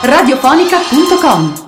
radiofonica.com.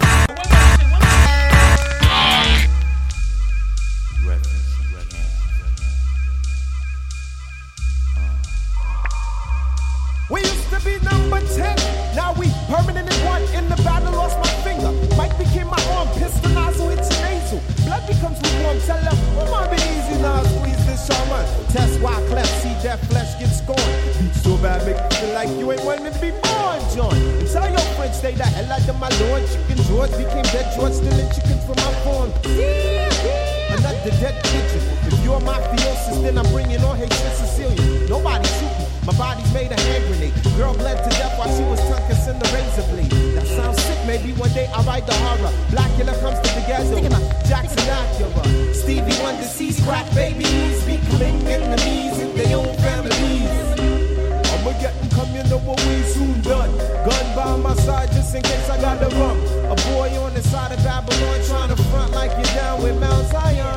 We used to be number 10, now we permanent in one. In the battle, lost my finger. Mike became my arm, pistol nozzle hits your nasal. Blood becomes lukewarm, tell them, oh my, be easy now, squeeze this shaman. Test why cleft, see that flesh get scorned. Beat so bad, make you feel like you ain't wanting to be born, John. And tell your friends, stay the hell out of my lord. Chicken George became dead George, stealing chickens from my farm. Another dead pigeon. If you're mafiosis, then I'm bringing on Haitian Sicilian. Nobody shoot me. My body's made a hand grenade. Girl bled to death while she was tongue-kissing the razor blade. That sounds sick, maybe one day I'll write the horror. Blackula comes to the ghetto. Jackson Acura. Stevie Wonder sees crack babies becoming enemies in their own families. I'ma get them come, you know what we soon done. Gun by my side just in case I gotta run. A boy on the side of Babylon trying to front like you're down with Mount Zion.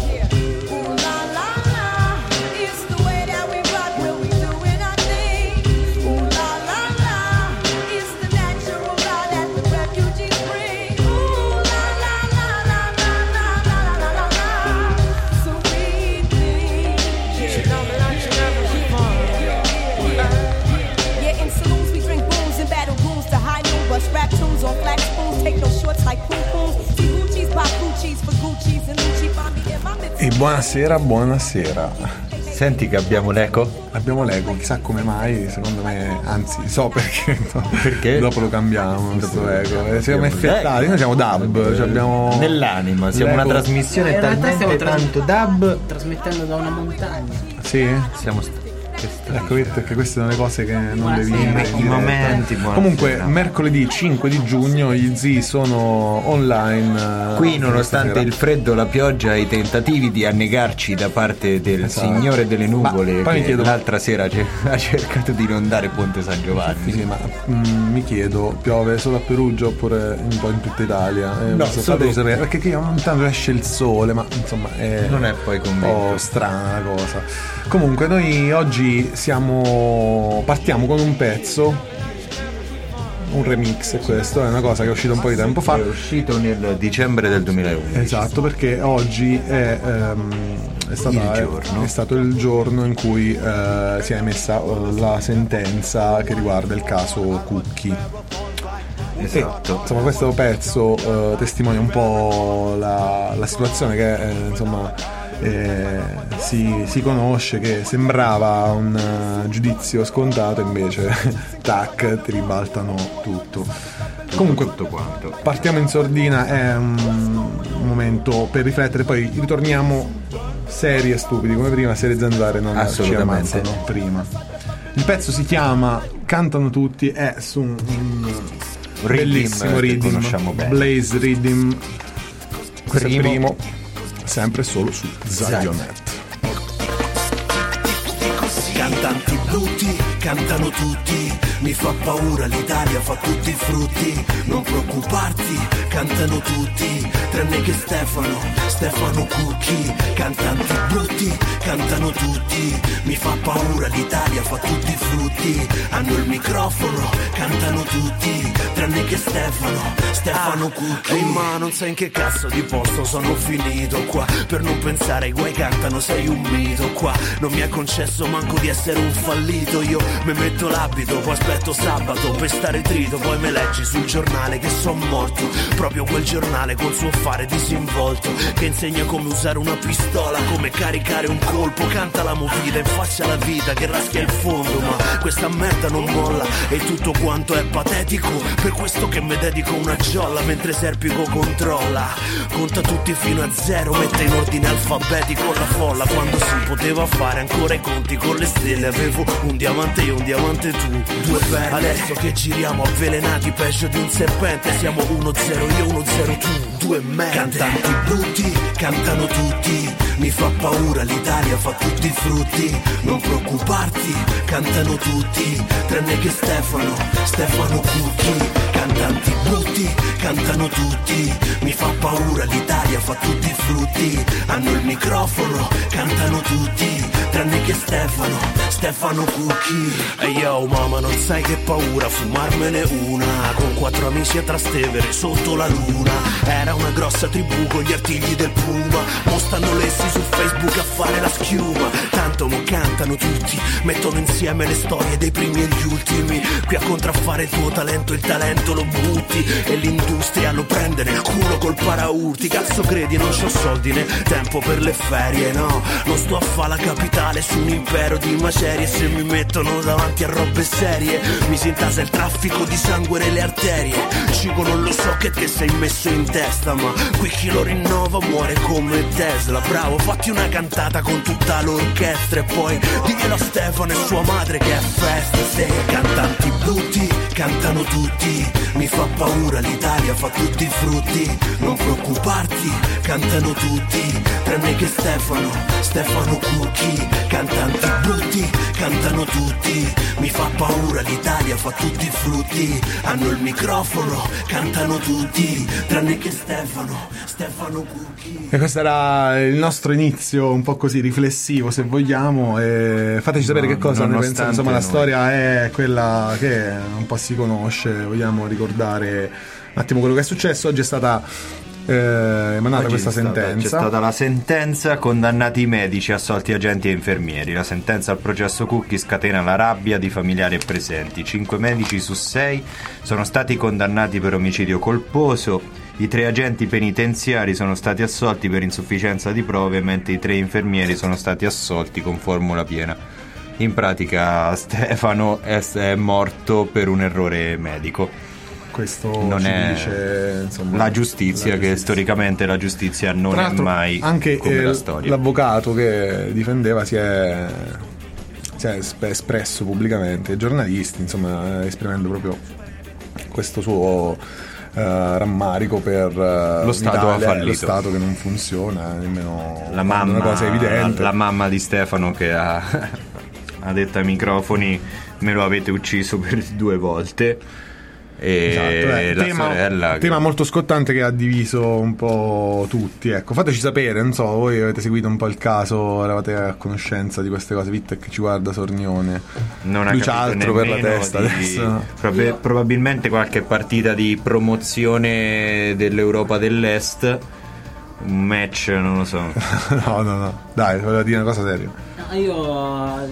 Rap tunes on flat spoons, take no shorts like poo-poos. See Gucci's, pop Gucci's for Gucci's and Gucci Bambi in my mix. E buonasera, buonasera. Senti che abbiamo l'eco? Abbiamo l'eco, chissà come mai, secondo me, anzi so perché, no? Perché? Dopo lo cambiamo questo eco. Siamo effettati, noi siamo dub, cioè abbiamo nell'anima, siamo l'eco. una trasmissione talmente tanto dub. Trasmettendo da una montagna. Sì? Siamo ecco, perché queste sono le cose che non devi i momenti. Comunque mercoledì 5 di giugno gli zii sono online qui, nonostante il freddo, la pioggia e i tentativi di annegarci da parte del Signore delle Nuvole, che chiedo, l'altra sera ha cercato di inondare Ponte San Giovanni. Sì, ma mi chiedo, piove solo a Perugia oppure un po' in tutta Italia? No, fatemi sapere, perché qui ogni tanto esce il sole, ma insomma non è poi convinto. Un po' strana la cosa. Comunque noi oggi partiamo con un pezzo, un remix. Questo è una cosa che è uscita un po' di tempo fa, è uscito nel dicembre del 2011. esatto, perché oggi è stato il giorno in cui si è emessa la sentenza che riguarda il caso Cucchi. Esatto. Insomma, questo pezzo testimonia un po' la situazione che insomma si conosce, che sembrava un giudizio scontato, invece tac, ti ribaltano tutto. Comunque tutto quanto. Partiamo in sordina, è un momento per riflettere, poi ritorniamo seri e stupidi come prima, serie zanzare non ci ammazzano prima. Il pezzo si chiama Cantano Tutti, è su un bellissimo rhythm, conosciamo bene, Blaze Rhythm. Questo è il primo, sempre solo su Zionnet. Cantanti brutti, cantano tutti, mi fa paura l'Italia, fa tutti i frutti, non preoccuparti, cantano tutti, tranne che Stefano Cucchi. Cantanti brutti, cantano tutti, mi fa paura l'Italia, fa tutti i frutti, hanno il microfono, cantano tutti, tranne che Stefano Cucchi. Ma non sai in che cazzo di posto sono finito qua, per non pensare ai guai cantano, sei un mito qua, non mi ha concesso manco di essere un fallito, io mi metto l'abito, poi aspetto sabato per stare trito, poi me leggi sul giornale che son morto, proprio quel giornale col suo fare disinvolto, che insegna come usare una pistola, come caricare un colpo, canta la movida in faccia alla vita che raschia il fondo, ma questa merda non molla e tutto quanto è patetico, per questo che mi dedico una giolla mentre Serpico controlla, conta tutti fino a zero, mette in ordine alfabetico la folla, quando si poteva fare ancora i conti con le stelle, avevo un diamante io, un diamante tu, due perle, adesso che giriamo avvelenati peggio di un serpente, siamo 1-0 io, 1-0 tu. due merda. Cantanti brutti, cantano tutti, mi fa paura l'Italia, fa tutti i frutti. Non preoccuparti, cantano tutti, tranne che Stefano Cucchi. Cantanti brutti, cantano tutti, mi fa paura l'Italia, fa tutti i frutti. Hanno il microfono, cantano tutti, tranne che Stefano Cucchi. E yo mamma, non sai che paura fumarmene una, con 4 amici a Trastevere sotto la luna. Era una grossa tribù con gli artigli del Puma, mo stanno lessi su Facebook a fare la schiuma. Tanto mo cantano tutti, mettono insieme le storie dei primi e gli ultimi. Qui a contraffare il tuo talento, il talento lo butti e l'industria lo prende nel culo col paraurti. Cazzo credi, non c'ho soldi né tempo per le ferie, no. Non sto a fa la capitale su un impero di macerie. Se mi mettono davanti a robe serie mi si intasa il traffico di sangue nelle arterie. Cico non lo so che te sei messo in testa, ma qui chi lo rinnova muore come Tesla. Bravo, fatti una cantata con tutta l'orchestra e poi diglielo a Stefano e sua madre che è festa. Se cantanti brutti, cantano tutti, mi fa paura l'Italia, fa tutti i frutti. Non preoccuparti, cantano tutti, tranne che Stefano Cucchi. Cantanti brutti, cantano tutti, mi fa paura l'Italia, fa tutti i frutti. Hanno il microfono, cantano tutti, tranne che Stefano Cucchi. E questo era il nostro inizio un po' così riflessivo, se vogliamo, e fateci sapere che cosa ne pensate. Insomma, la storia è quella che un po' si conosce. Vogliamo ricordare un attimo quello che è successo. Oggi è stata emanata Oggi questa sentenza. C'è stata la sentenza: condannati i medici, assolti agenti e infermieri. La sentenza al processo Cucchi scatena la rabbia di familiari e presenti. 5 medici su 6 sono stati condannati per omicidio colposo. I 3 agenti penitenziari sono stati assolti per insufficienza di prove, mentre i 3 infermieri sono stati assolti con formula piena. In pratica Stefano è morto per un errore medico. Questo non ci è dice, insomma, la giustizia, che storicamente la giustizia non è mai anche come la storia. L'avvocato che difendeva si è espresso pubblicamente ai giornalisti, insomma, esprimendo proprio questo suo rammarico per lo Stato ha fallito, lo Stato che non funziona nemmeno la mamma, una cosa evidente. La mamma di Stefano che ha detto ai microfoni: me lo avete ucciso per 2 volte. E la sorella, tema molto scottante che ha diviso un po' tutti. Ecco, fateci sapere, non so, voi avete seguito un po' il caso, eravate a conoscenza di queste cose. Vitte che ci guarda sornione, non lui c'ha altro per la testa adesso. Probabilmente qualche partita di promozione dell'Europa dell'Est, un match, non lo so. no, dai, volevo dire una cosa seria. Io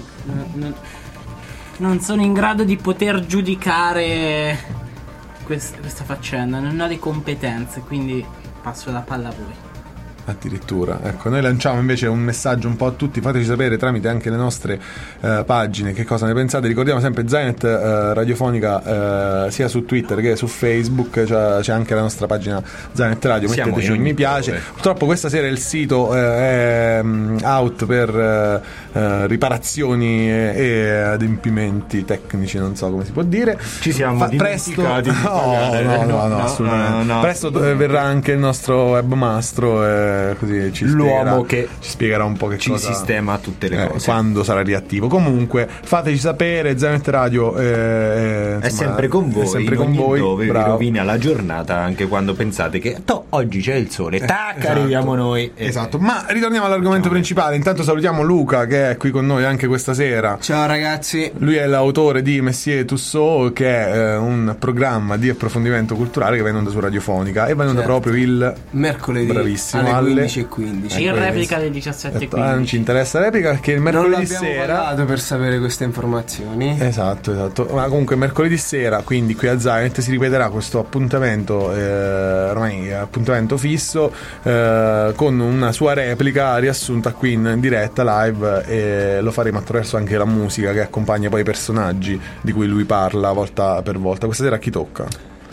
non sono in grado di poter giudicare questa faccenda, non ho le competenze, quindi passo la palla a voi. Addirittura, ecco, noi lanciamo invece un messaggio un po' a tutti. Fateci sapere tramite anche le nostre pagine che cosa ne pensate. Ricordiamo sempre Zainet radiofonica sia su Twitter che su Facebook. C'è anche la nostra pagina Zainet Radio, metteteci un mi piace. dove. Purtroppo questa sera il sito è out per riparazioni e adempimenti tecnici, non so come si può dire. Ci siamo dimenticati di pagare. No, assolutamente no. Presto verrà anche il nostro webmastro, così l'uomo che ci spiegherà un po' che ci cosa sistema tutte le cose quando sarà riattivo. Comunque fateci sapere. Zainet Radio è sempre con voi, è sempre con voi. Dove vi bravo. rovina la giornata anche quando pensate che oggi c'è il sole, esatto. arriviamo noi esatto. Ma ritorniamo all'argomento principale. Intanto salutiamo Luca che è qui con noi anche questa sera. Ciao ragazzi. Lui è l'autore di Messier Tussaud, che è un programma di approfondimento culturale che va in onda su Radiofonica e va in onda proprio il mercoledì, bravissimo, alle 15:15. In replica alle 17:15. Non ci interessa la replica perché il mercoledì sera per sapere queste informazioni. Esatto. Ma comunque mercoledì sera, quindi qui a Zainet, si ripeterà questo appuntamento, ormai appuntamento fisso, con una sua replica riassunta qui in diretta live, e lo faremo attraverso anche la musica che accompagna poi i personaggi di cui lui parla volta per volta. Questa sera a chi tocca?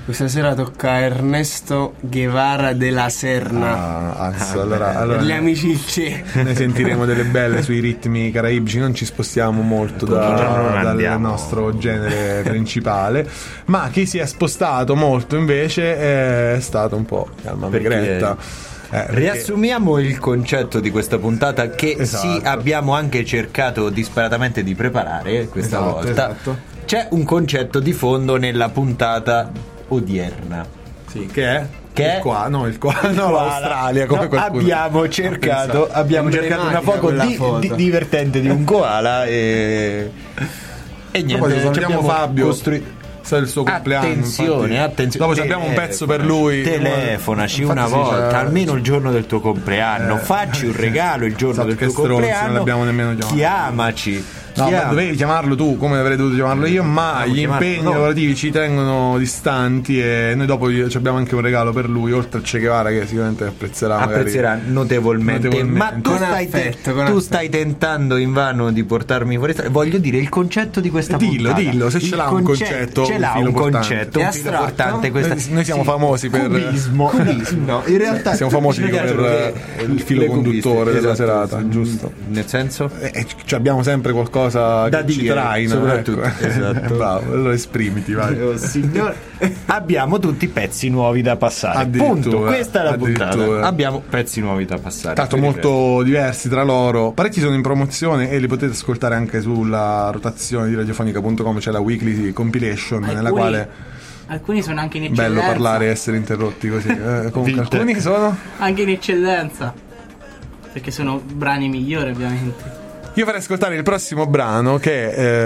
Questa sera tocca a Ernesto Guevara de la Serna. Allora, Per gli amici il Che. ne sentiremo delle belle sui ritmi caraibici. Non ci spostiamo molto dal nostro genere principale, ma chi si è spostato molto invece è stato un po' Alma Megretta. Riassumiamo il concetto di questa puntata che Esatto. abbiamo anche cercato disperatamente di preparare questa volta. Esatto. C'è un concetto di fondo nella puntata odierna. Sì, che è? Che il qua, no, l'Australia, come qualcuno abbiamo cercato una foto divertente di un koala e niente, poi salutiamo Fabio. Sa il suo compleanno. Attenzione. Dopo abbiamo un pezzo per lui. Telefonaci Infatti una volta, almeno il giorno del tuo compleanno. Facci un regalo il giorno del tuo compleanno. Non l'abbiamo nemmeno chiamato. Chiamaci. No, ma dovevi chiamarlo tu, come avrei dovuto chiamarlo io, ma gli impegni lavorativi ci tengono distanti e noi dopo abbiamo anche un regalo per lui, oltre a Che Guevara, che sicuramente apprezzerà notevolmente. Ma tu stai tentando invano di portarmi fuori. Voglio dire il concetto di questa puntata. Dillo, se ce l'ha un concetto. Ce l'ha un concetto, un filo importante. Noi siamo famosi per cubismo. No, in realtà siamo famosi per il filo conduttore della serata, giusto? Nel senso? Abbiamo sempre qualcosa da dire, ci traina, soprattutto. Ecco. Esatto. Bravo, allora esprimiti, vai. Oh, signore. Abbiamo tutti pezzi nuovi da passare. Punto. Questa è la puntata. Abbiamo pezzi nuovi da passare. Tanto molto diversi tra loro. Parecchi sono in promozione e li potete ascoltare anche sulla rotazione di radiofonica.com. C'è la weekly compilation nella quale alcuni sono anche in eccellenza. Bello parlare e essere interrotti così. Comunque alcuni sono anche in eccellenza, perché sono brani migliori, ovviamente. Io farei ascoltare il prossimo brano, che è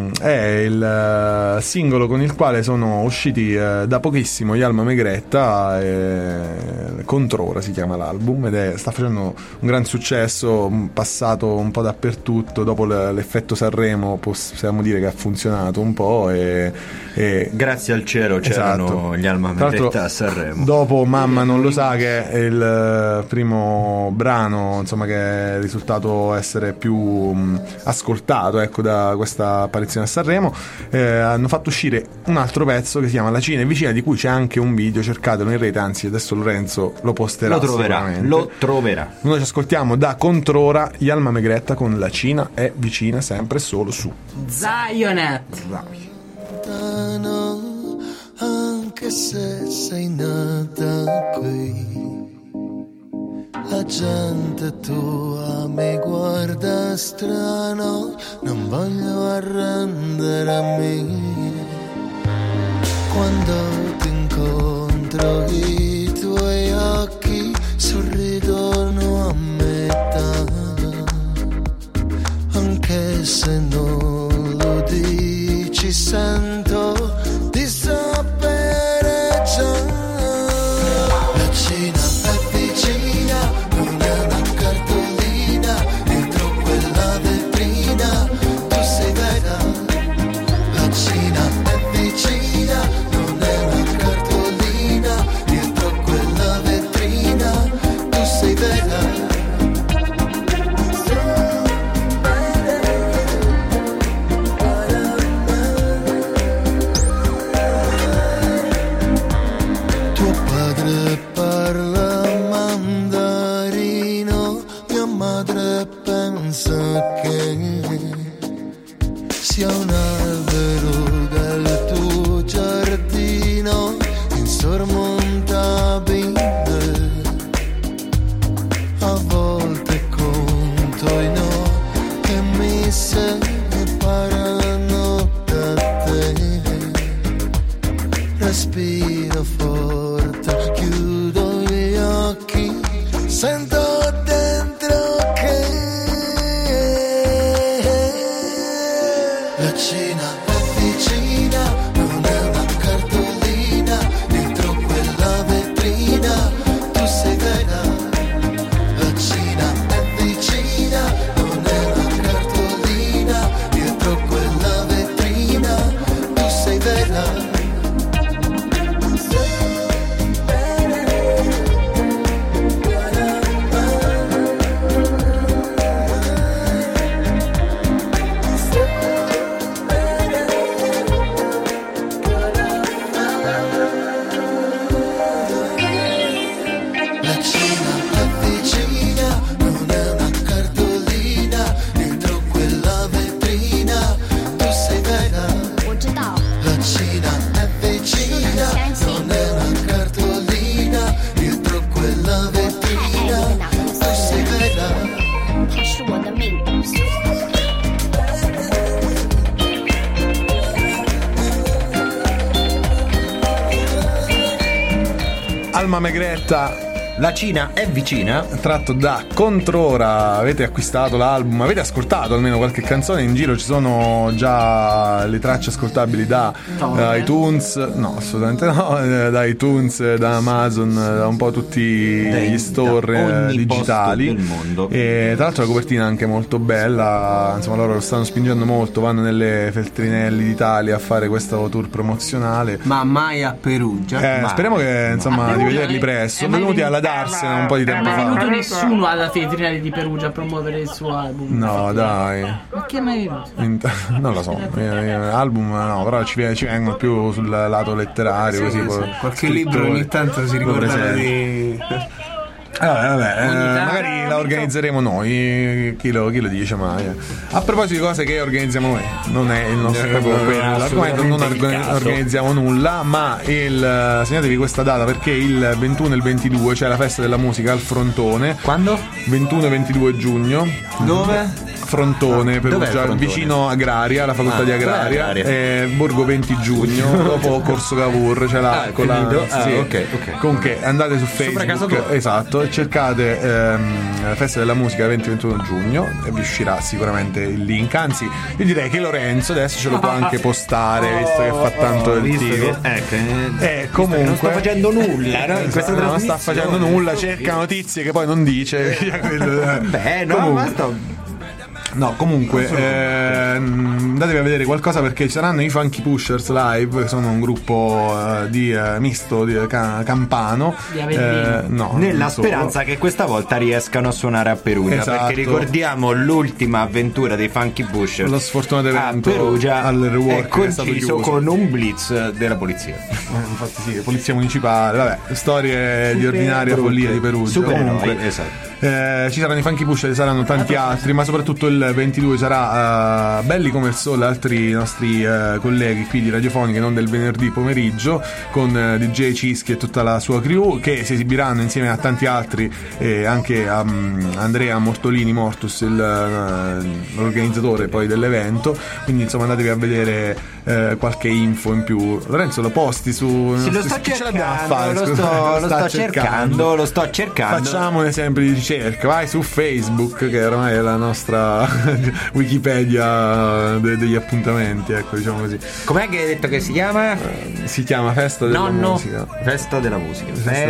il singolo con il quale sono usciti da pochissimo gli Alma Megretta, Controra si chiama l'album, ed sta facendo un gran successo, passato un po' dappertutto. Dopo l'effetto Sanremo possiamo dire che ha funzionato un po' e grazie al cielo c'erano gli Alma Megretta a Sanremo. Dopo Mamma non lo sa, che è il primo brano, insomma, che è risultato essere più ascoltato, ecco, da questa apparizione a Sanremo, hanno fatto uscire un altro pezzo che si chiama La Cina è vicina, di cui c'è anche un video, cercatelo in rete, anzi adesso Lorenzo lo posterà, lo troverà. Noi ci ascoltiamo da Controra gli Alma Megretta con La Cina è vicina, sempre solo su Zionet. Anche se sei nata qui, la gente tua mi guarda strano, non voglio arrendermi. Quando ti incontro i tuoi occhi sorridono a metà, anche se non lo dici sento di sapere già. La Cina è vicina, non è una cartolina, dietro quella vetrina tu sei vera. La Cina è vicina, non è una cartolina, dietro quella vetrina tu sei vera. Sia un albero del tuo giardino insormontabile. A volte conto i no che mi separano da te. Respiro forte, chiudo gli occhi, sento dentro che la Cina è vicina, non è una cartolina, dietro quella vetrina tu sei vera. La Cina è vicina, non è una cartolina, dietro quella vetrina tu sei vera. Alma Megretta. La Cina è vicina, tratto da Controra. Avete acquistato l'album, avete ascoltato almeno qualche canzone? In giro ci sono già le tracce ascoltabili da iTunes, no assolutamente no, da iTunes, da Amazon, da un po' tutti gli store digitali del mondo. E tra l'altro la copertina è anche molto bella, insomma loro lo stanno spingendo molto, vanno nelle Feltrinelli d'Italia a fare questo tour promozionale. Ma mai a Perugia? Speriamo che insomma di vederli presto. Sono venuti alla Darsena un po' di tempo fa. Non è venuto nessuno alla Feltrinelli di Perugia a promuovere il suo album. No, dai. Ma chi è mai venuto? Non lo so. Album no, però ci vengono più sul lato letterario, così. Qualche libro ogni tanto si ricordano di... magari la organizzeremo noi, chi lo dice mai. A proposito di cose che organizziamo noi, non è il nostro l'argomento, non organizziamo nulla, ma segnatevi questa data perché il 21 e il 22 c'è la festa della musica al Frontone. Quando? 21 e 22 giugno. Dove? Frontone, Perugia, vicino Agraria, alla facoltà di Agraria, Borgo 20 giugno, dopo Corso Cavour, c'è la okay. Comunque andate su Facebook, esatto, cercate la festa della musica 20-21 giugno e vi uscirà sicuramente il link. Anzi, io direi che Lorenzo adesso ce lo può anche postare, visto che fa tanto il tipo. Comunque non sta facendo nulla, no? Non sta facendo nulla, cerca notizie che poi non dice. No, comunque andatevi a vedere qualcosa perché ci saranno i Funky Pushers live, che sono un gruppo di misto di campano, nella speranza che questa volta riescano a suonare a Perugia, perché ricordiamo l'ultima avventura dei Funky Pushers, lo sfortunato evento a Perugia al Rework, è coinciso con un blitz della polizia. Infatti sì, polizia municipale, vabbè, storie di ordinaria follia di Perugia. Comunque, esatto. Ci saranno i Funky Push, saranno tanti altri, ma soprattutto il 22 sarà Belli come il Sole, altri nostri colleghi qui di Radiofoniche, non del venerdì pomeriggio, con DJ Cischi e tutta la sua crew, che si esibiranno insieme a tanti altri, anche a Andrea Mortolini Mortus, l'organizzatore poi dell'evento. Quindi insomma andatevi a vedere qualche info in più. Lorenzo, lo posti su... Sì, lo sto cercando. Facciamone sempre di ricerca. Vai su Facebook, che ormai è la nostra Wikipedia degli appuntamenti, ecco, diciamo così. Com'è che hai detto che si chiama? Si chiama Festa della Musica. Festa della Musica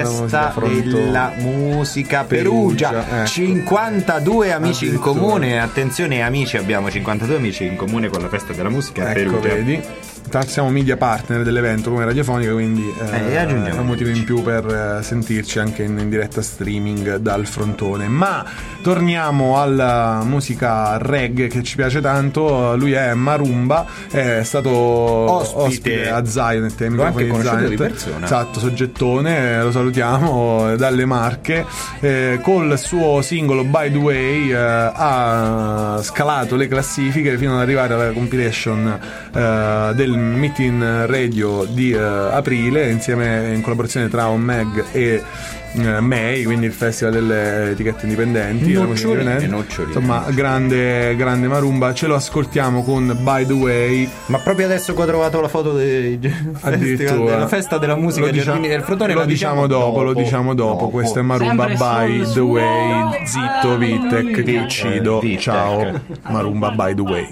Perugia. 52 amici in comune. Attenzione amici, abbiamo 52 amici in comune con la Festa della Musica a Perugia. Vedi? Siamo media partner dell'evento come Radiofonica, quindi è un motivo in più per sentirci anche in diretta streaming dal Frontone. Ma torniamo alla musica reggae che ci piace tanto. Lui è Marumba, è stato ospite a Zionet, l'ho anche conosciuto di persona. Esatto, soggettone, lo salutiamo dalle Marche. Col suo singolo By the Way ha scalato le classifiche fino ad arrivare alla compilation del Meeting Radio di aprile, in collaborazione tra On Meg e May, quindi il festival delle etichette indipendenti, insomma grande Marumba. Ce lo ascoltiamo con By the Way. Ma proprio adesso che ho trovato la foto della Festa della Musica dei Giardini del Frontone, lo diciamo dopo. Questo è Marumba By the Way. Zitto Vitek, ti uccido. Ciao Marumba By the Way.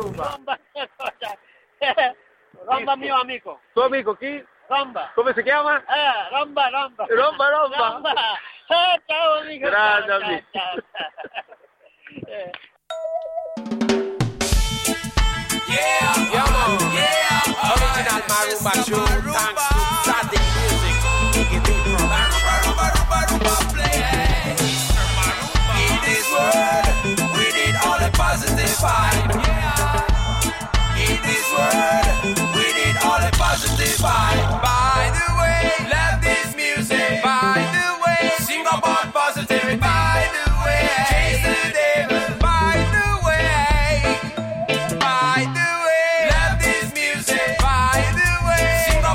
Romba mio amico. Tuo amico chi? Romba. Come si chiama? Romba. Ciao amico. Grande amico. Original Marumba show. Thanks to Static Music. Rumba play. In this world, we need all the positive vibe. In this world, we need all the positive vibe. By the way, love this music. By the way, sing about positivity. By the way, chase the devil. By the way, love this music. By the way, sing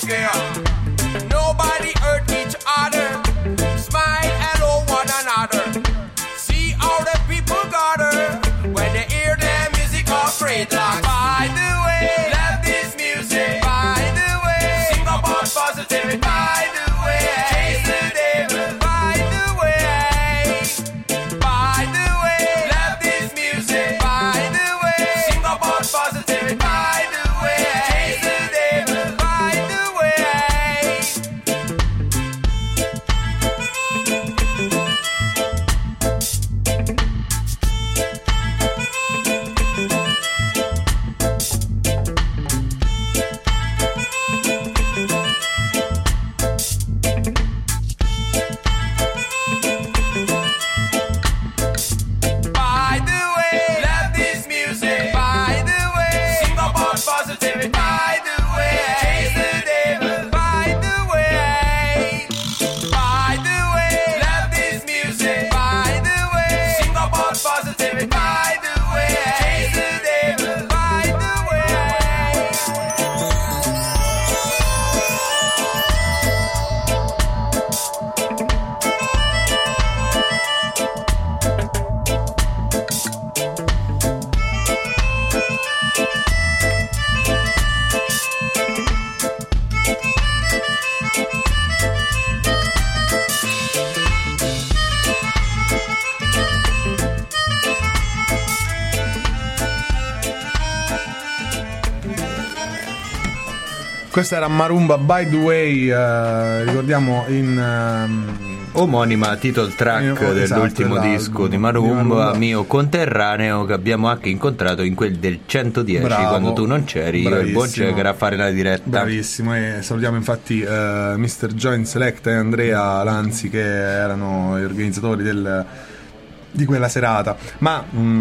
scare. Nobody hurt each other. Smile, hello one another. See how the people gather when they hear the music of great luck. By the way, love this music. By the way, sing about positivity. By the way, chase the devil. By the way, by the way, love this music. By the way, sing about positivity. By the way, chase the devil. By the way. By the way, love this music. By the way, sing about positivity. By the way, chase the devil. By the way, by the way, love this music. By the way, sing about positivity. By the way, chase the devil. By the way. Questa era Marumba By The Way, ricordiamo in Omonima title track dell'ultimo dell'album disco di Marumba. Marumba, mio conterraneo, che abbiamo anche incontrato in quel del 110. Bravo. Quando tu non c'eri, io e il buon Bravissimo. Jagger a fare la diretta. Bravissimo, e salutiamo infatti Mr. Joint Select e Andrea Lanzi, che erano gli organizzatori di quella serata. Ma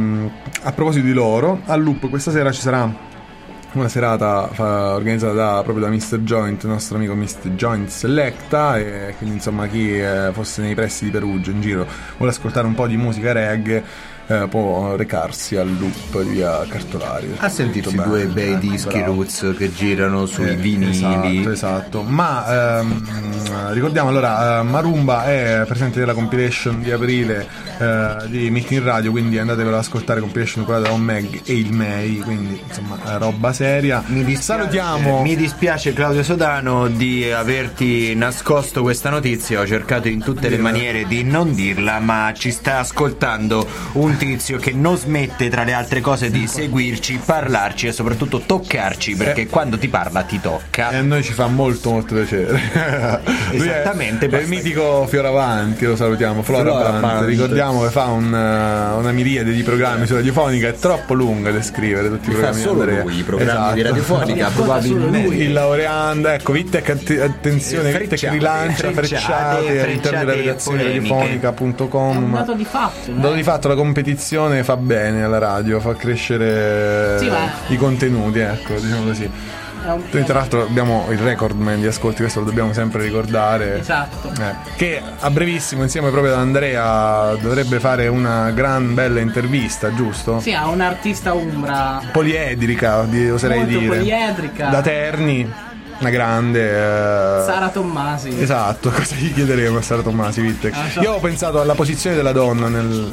a proposito di loro, a Loop questa sera ci sarà una serata organizzata proprio da Mr. Joint, il nostro amico Mr. Joint Selecta, e quindi insomma chi fosse nei pressi di Perugia, in giro, vuole ascoltare un po' di musica reggae, può recarsi al Loop di via Cartolari. Ha sentito Tutto due bene, bei dischi bravo. roots che girano sui vinili. Esatto. Ma ricordiamo allora, Marumba è presente nella compilation di aprile di Milking Radio, quindi andatevelo ad ascoltare, compilation curata da Omeg e il May, quindi insomma roba seria. Salutiamo. Mi dispiace Claudio Sodano di averti nascosto questa notizia, ho cercato in tutte le maniere di non dirla, ma ci sta ascoltando un tizio che non smette tra le altre cose di seguirci, parlarci e soprattutto toccarci, perché quando ti parla ti tocca. E a noi ci fa molto molto piacere. Lui Esattamente, è il mitico Fioravanti, lo salutiamo, Floravanti. Ricordiamo che fa una miriade di programmi su Radiofonica, è troppo lunga da descrivere tutti i Fa programmi di solo Andrea. lui i programmi di Esatto. Radiofonica, probabilmente. Il laureando, ecco, Vittek, attenzione, Vittek rilancia frecciate all'interno della redazione radiofonica.com. È un dato di fatto, Un dato di fatto, la competizione fa bene alla radio, fa crescere Sì, ma- i contenuti, ecco, diciamo così. Tra l'altro abbiamo il recordman di ascolti, questo lo dobbiamo sempre ricordare. Esatto. Che a brevissimo, insieme proprio ad Andrea, dovrebbe fare una gran bella intervista, giusto? Sì, ha un'artista umbra Poliedrica, oserei molto dire. poliedrica. Da Terni, una grande Sara Tommasi. Esatto, cosa gli chiederemo a Sara Tommasi, Vittek? so. Io ho pensato alla posizione della donna nel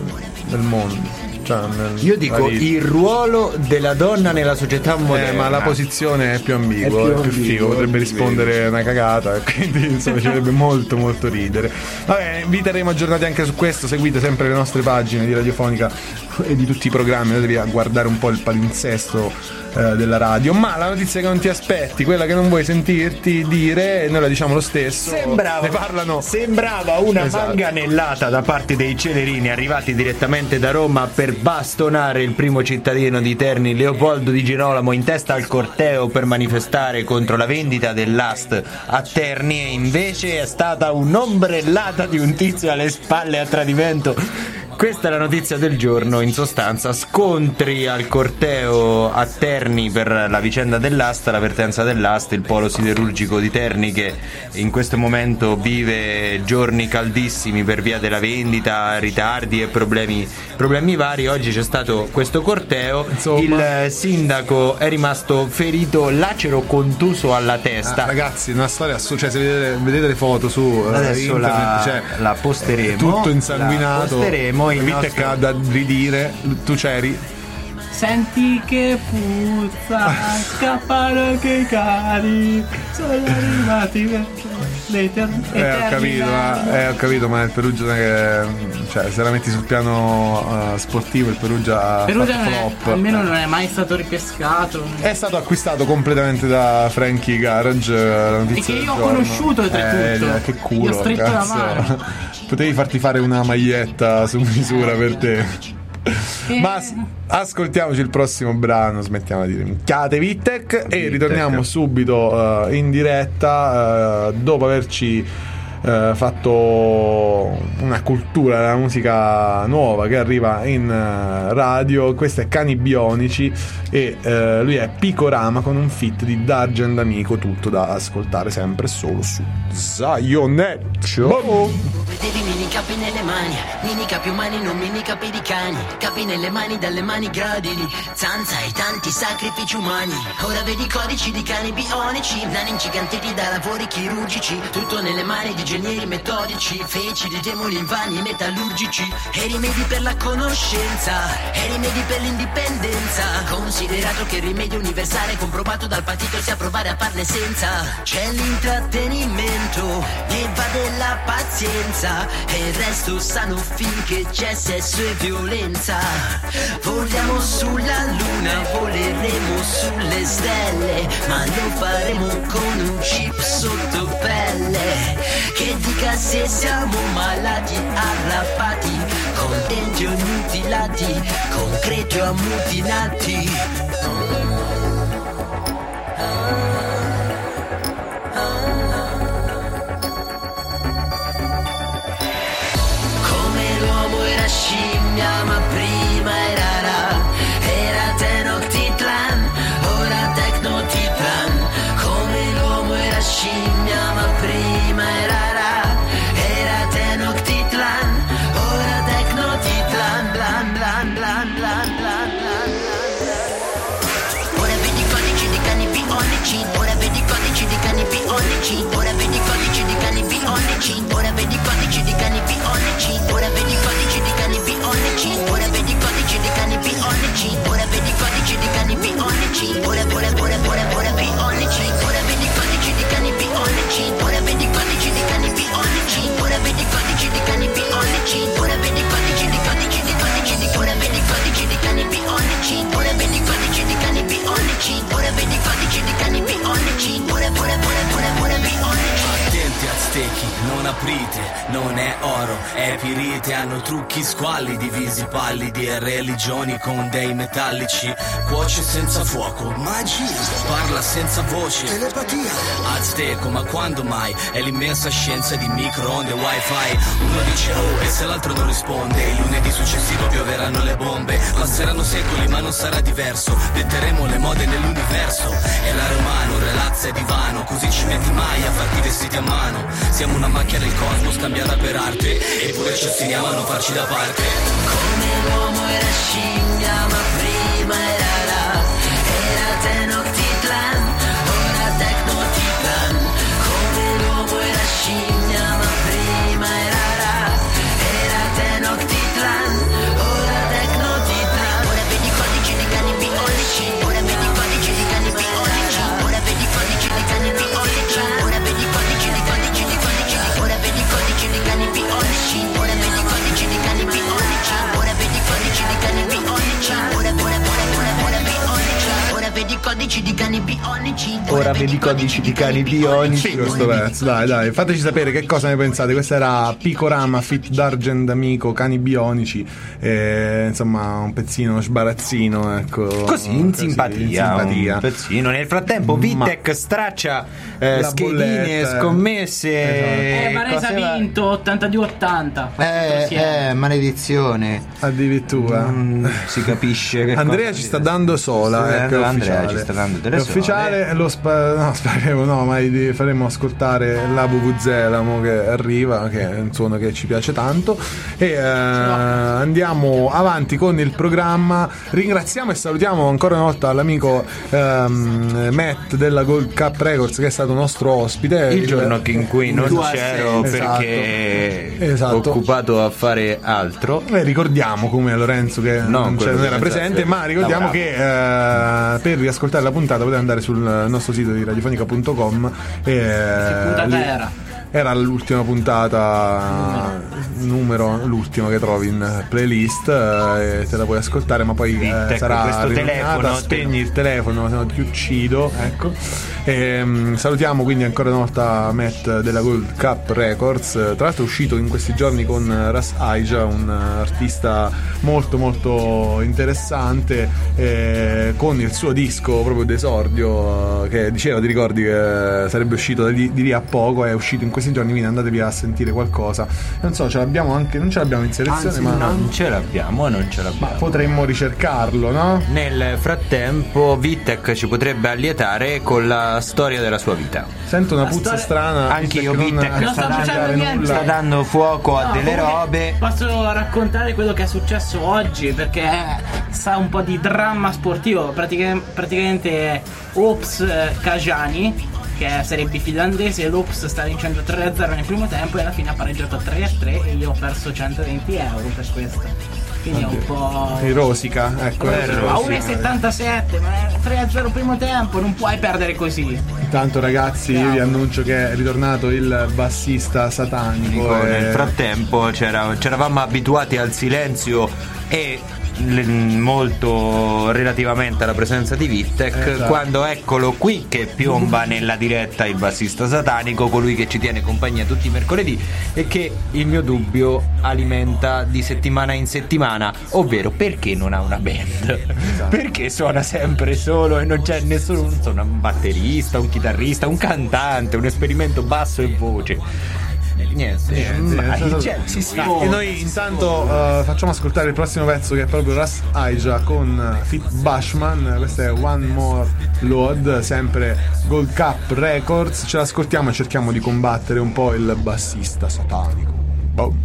mondo. Cioè, Io dico il ruolo della donna nella società moderna. ma la posizione è più ambigua, è più figo, potrebbe rispondere una cagata, quindi insomma ci farebbe molto molto ridere. Vabbè, vi terremo aggiornati anche su questo, seguite sempre le nostre pagine di Radiofonica e di tutti i programmi, andatevi a guardare un po' il palinsesto della radio. Ma la notizia che non ti aspetti, quella che non vuoi sentirti dire, noi la diciamo lo stesso. Ne parlano. Sembrava una Esatto. manganellata da parte dei Celerini, arrivati direttamente da Roma per bastonare il primo cittadino di Terni, Leopoldo Di Girolamo, in testa al corteo per manifestare contro la vendita dell'AST a Terni, e invece è stata un'ombrellata di un tizio alle spalle a tradimento Questa è la notizia del giorno. In sostanza, scontri al corteo a Terni per la vicenda dell'asta, la vertenza dell'asta, il polo siderurgico di Terni che in questo momento vive giorni caldissimi per via della vendita, ritardi e problemi vari. Oggi c'è stato questo corteo. Insomma, il sindaco è rimasto ferito, lacero contuso alla testa. Ragazzi, una storia cioè se vedete le foto su adesso internet, la posteremo, tutto insanguinato. Vittek ha da ridire. Tu c'eri? Senti che puzza, scappano che i cari sono arrivati ho capito, ma il Perugia non è che, cioè, se la metti sul piano sportivo, il Perugia ha fatto flop. Almeno non è mai stato ripescato. È stato acquistato completamente da Frankie Garage, la notizia e che io ho conosciuto oltretutto. Che culo, gli ho stretto la mano. Potevi farti fare una maglietta su misura per te. Ma ascoltiamoci il prossimo brano, smettiamo di dire minchiate Vittek e ritorniamo subito in diretta dopo averci fatto una cultura della musica nuova che arriva in radio. Questo è Cani Bionici e lui è Picorama con un feat di D'Argent Amico, tutto da ascoltare sempre solo su Zioneccio. Vedevi mini capi nelle mani, mini capi umani, non mini capi di cani. Capi nelle mani, dalle mani gradili, zanza e tanti sacrifici umani. Ora vedi codici di cani bionici, nani ingigantiti da lavori chirurgici. Tutto nelle mani di ingegneri metodici, feci di demoni invani metallurgici. E rimedi per la conoscenza, e rimedi per l'indipendenza. Considerato che il rimedio universale comprovato dal partito sia provare a farne senza. C'è l'intrattenimento, ne va della pazienza, e il resto sanno finché c'è sesso e violenza. Vogliamo sulla luna, voleremo sulle stelle, ma lo faremo con un chip sotto pelle che dica se siamo malati, arrappati, con denti o mutilati, concreti o ammutinati. Scimmia, ma prima era Ra, era Tenochtitlan, ora Tecnotitlan. Come l'uomo era scimmia, ma prima era Ra, era Tenochtitlan, ora Tecnotitlan. Blan blan blan blan blan blan. Ora vedi codici di cani bionici, ora vedi codici di cani bionici, ora vedi codici di cani bionici, ora vedi codici di cani bionici, ora vedi codici di cani bionici, ora vedi codici di cani bionici, ora vedi codici di cani bionici, ora bionici, ora vedi codici di cani bionici, ora vedi codici di cani bionici, ora vedi codici di cani bionici, ora vedi codici di codici di codici di, ora vedi codici di cani bionici, ora vedi codici di cani bionici, ora vedi codici di cani bionici, ora bionici. Attenti aztechi, non aprite, non è oro, è pirite, hanno trucchi squalli, divisi pallidi e religioni con dei metallici. Cuoce senza fuoco, magia, parla senza voce, telepatia. Azteco, ma quando mai? È l'immensa scienza di microonde e wifi. Uno dice oh e se l'altro non risponde, il lunedì successivo pioveranno le bombe. Passeranno secoli ma non sarà diverso, detteremo le mode nell'universo. È la romano, relazza e divano, così ci metti mai a farti vestiti a mano. Siamo una macchia del cosmos cambiata per arte, eppure ci ostiniamo a non farci da parte. Come l'uomo era scimmia, ma prima era Ra, era Tenochtitlan, ora Tecnotitlan. Come l'uomo era scimmia, ma prima era Ra, era Tenochtitlan, ora Tecnotitlan. Ora vedi codici di cani bionici, ora vedi codici di cani bionici, ora vedi codici di cani bionici, ora vedi codici di codici di codici, ora vedi codici di cani bionici, ora vedi codici di cani bionici, ora vedi codici di cani bionici, ora bionici. Ora vedi codici di cani bionici. Figo sto pezzo, dai, fateci sapere che cosa ne pensate. Questa era Picorama Fit D'Argent Amico, cani bionici, insomma un pezzino sbarazzino, ecco, così in simpatia. Un pezzino. Nel frattempo Vitek straccia schedine, scommesse. Varese ha vinto 82-80. Maledizione. Addirittura si capisce che Andrea ci sta dando sola, ecco, Andrea ci sta dando delle sole. Ufficiale faremo ascoltare la Vuvuzela che arriva, che è un suono che ci piace tanto, e andiamo avanti con il programma. Ringraziamo e salutiamo ancora una volta l'amico Matt della Gold Cup Records, che è stato nostro ospite il giorno in cui non c'ero, perché occupato a fare altro. Ricordiamo come Lorenzo che non era presente, ma ricordiamo che per riascoltare la puntata potete andare sul nostro sito di radiofonica.com. Era l'ultima puntata, l'ultima che trovi in playlist, te la puoi ascoltare, ma poi sarà ritornata, spegni il telefono, se no ti uccido, ecco. Salutiamo quindi ancora una volta Matt della Gold Cup Records, tra l'altro è uscito in questi giorni con Ras Aija, un artista molto molto interessante, con il suo disco proprio d'esordio, che diceva, ti ricordi che sarebbe uscito di lì a poco, è uscito in questi giorni, quindi andatevi a sentire qualcosa. Non so, ce l'abbiamo anche, non ce l'abbiamo in selezione. Anzi, ma non ce l'abbiamo. Ma potremmo ricercarlo, no? Nel frattempo Vitek ci potrebbe allietare con la storia della sua vita. Sento una puzza strana. Anche io Vitek sta dando fuoco a delle robe. Posso raccontare quello che è successo oggi, perché sa un po' di dramma sportivo. Praticamente Ops Kajani, che sarebbe finlandese, l'Ops sta vincendo 3-0 nel primo tempo e alla fine ha pareggiato 3-3 e io ho perso 120 euro per questo. Quindi è un po'. Rosica, ecco. A 1,77, ma 3-0 primo tempo, non puoi perdere così. Intanto ragazzi, io vi annuncio che è ritornato il bassista satanico. Nel frattempo c'eravamo abituati al silenzio e molto relativamente alla presenza di Vitek, quando eccolo qui che piomba nella diretta il bassista satanico, colui che ci tiene compagnia tutti i mercoledì e che il mio dubbio alimenta di settimana in settimana, ovvero perché non ha una band, perché suona sempre solo e non c'è nessuno, un batterista, un chitarrista, un cantante, un esperimento basso e voce. Niente. E noi intanto facciamo ascoltare il prossimo pezzo, che è proprio Ras Aija con Fit Bashman. Questo è One More Load, sempre Gold Cup Records. Ce l'ascoltiamo e cerchiamo di combattere un po' il bassista satanico. Boom.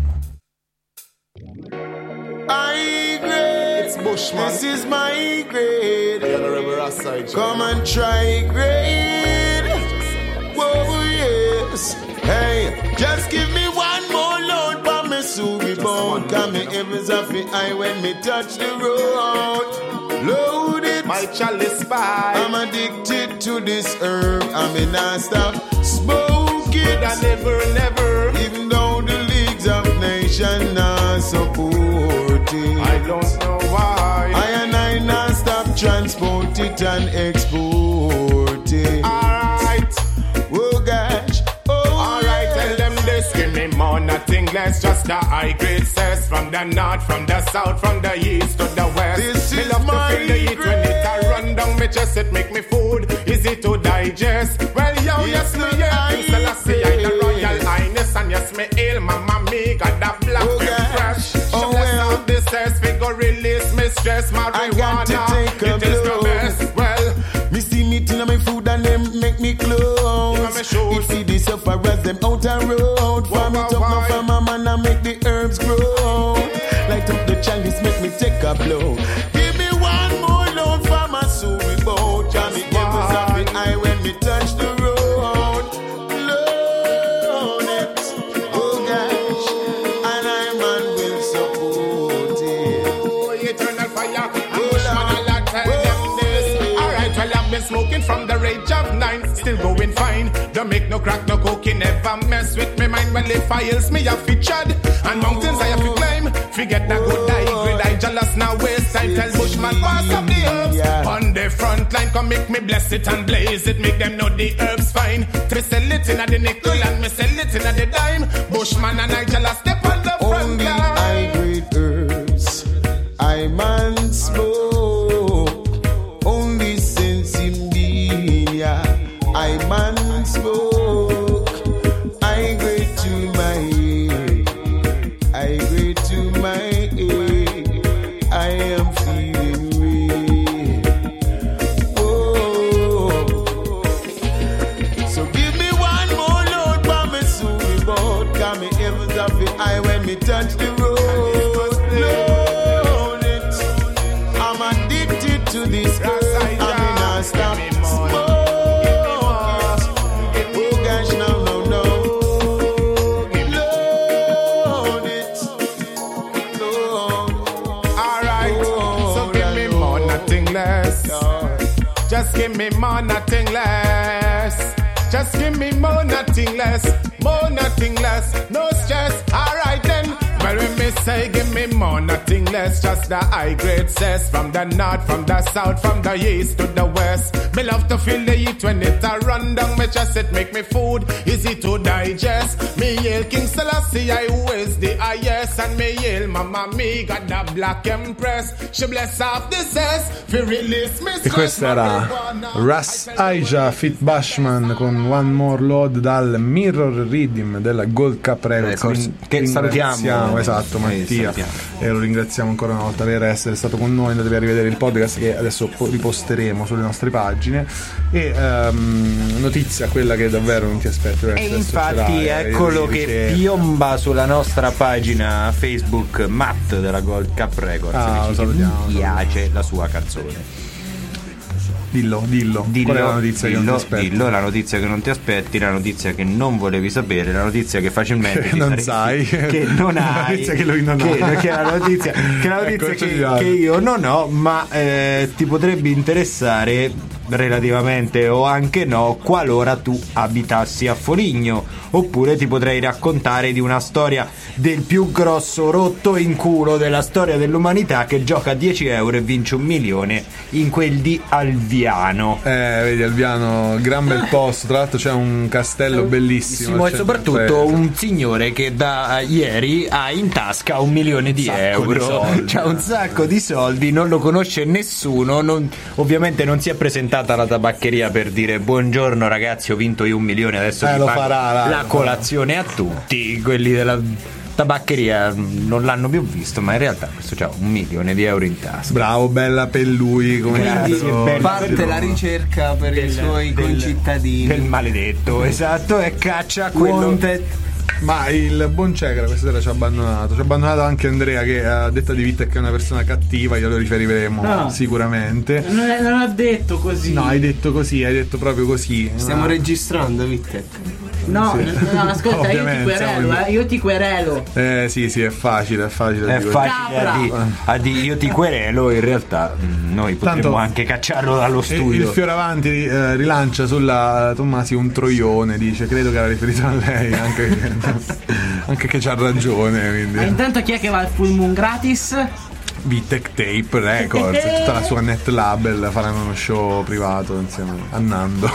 I grade, this is my grade. Come and try grade. Whoa, yes. Hey, just give me one more load for me Subi boat. Cause me heavens off the eye when me touch the road. Load it, my chalice by. I'm addicted to this herb, I mean I stop smoke it. I never, even though the leagues of nations not support it. I don't know why. I not stop transport it and export it. Alright, oh gosh. Give me more, nothing less, just the high grade cess. From the north, from the south, from the east to the west. This me is love my to feel the heat when it a run down me chest. It make me food, easy to digest. Well, yo, yes me, yeah, King Selassie, I the Royal Highness. And yes, me hail Mama me, got that black and fresh. Oh, bless out this cess, we go release me stress. Marijuana, it is the best. Well, me see me till my food and them make me close. It feed the sufferers them out a road. Farm it up now for my man and make the herbs grow. Light up the chalice, make me take a blow. Give me one more load for my soul boat. Can me give us off the eye when me touch the road. Load it, oh gosh, and I man will support it. Oh, eternal fire, I'll tell them this. Alright, well I've been smoking from the rage of 9, still going fine. Don't make no crack, no cocaine, never mess with me mind. Well, if files me have featured, and mountains I have to climb. Forget that good high grade, I jealous now waste. I tell Bushman, pass up the herbs on the front line. come make me bless it and blaze it. Make them know the herbs fine. To sell it in the nickel and me sell it in the dime. Bushman and Nigel step on the front line. I grade herbs, I man smoke. Only sense in me, yeah. I man smoke. I grade to my ear. I grade to my ear. I am feeling weak. Oh, so give me one more load, but me soon be bored. Got me heavens off the eye when me touch the road. Load it. I'm addicted to this girl. I mean, I stop smoke. Oh gosh, no. Load it. Load. Alright, so give me more, nothing less. Just give me more, nothing less. Just give me more, nothing less. More, nothing less. No stress. Alright then. Well, when me say give me more, nothing less. Just the high grade cess. From the north, from the south, from the east to the west. Me love to feel the heat when it a run down me chest. It make me food easy to digest. Me hail King Selassie, I who is the highest. And me hail Mama Me, got the Black Empress. She bless off the cess, fi release me. E questa era Ras Aija Fit Bashman con One More Load dal Mirror Rhythm della Gold Cup Records, che salutiamo. Esatto, Mattia, e lo ringraziamo ancora una volta per essere stato con noi. Andatevi a rivedere il podcast che adesso riposteremo sulle nostre pagine. E notizia quella che davvero non ti aspetti, e infatti eccolo che piomba sulla nostra pagina Facebook Matt della Gold Cup Records, lo salutiamo, mi piace la sua canzone. Dillo. Qual è la notizia che non ti aspetti? Dillo, la notizia che non ti aspetti, la notizia che non volevi sapere, la notizia che facilmente che non sai, che non hai, la notizia che lui non ha, che è la notizia che io non ho, ma ti potrebbe interessare relativamente o anche no, qualora tu abitassi a Foligno, oppure ti potrei raccontare di una storia del più grosso rotto in culo della storia dell'umanità che gioca a 10 euro e vince 1 milione in quel di Alviano. Vedi, Alviano, gran bel posto, tra l'altro c'è un castello bellissimo e soprattutto un signore che da ieri ha in tasca 1 milione di euro, c'ha un sacco di soldi, non lo conosce nessuno, ovviamente non si è presentato alla tabaccheria per dire buongiorno ragazzi, ho vinto io 1 milione, adesso vi pago la colazione a tutti. Quelli della tabaccheria non l'hanno più visto, ma in realtà questo c'ha 1 milione di euro in tasca. Bravo, bella per lui, parte la ricerca per i suoi concittadini del maledetto, esatto, e caccia quello. Ma il buon Cegara questa sera ci ha abbandonato anche Andrea, che a detta di Vittek è una persona cattiva, glielo riferiremo sicuramente. Non ha detto così. No, hai detto così, hai detto proprio così. Stiamo registrando, Vittek. No, ascolta, io ti querelo. Sì, è facile. È facile a dire io ti querelo, in realtà noi potremmo anche cacciarlo dallo studio. Il Fioravanti rilancia sulla Tommasi un troione, dice, credo che era riferito a lei, anche che c'ha ragione, quindi. Intanto chi è che va al full moon gratis? Vittek Tape Records e tutta la sua net label faranno uno show privato insieme a Nando.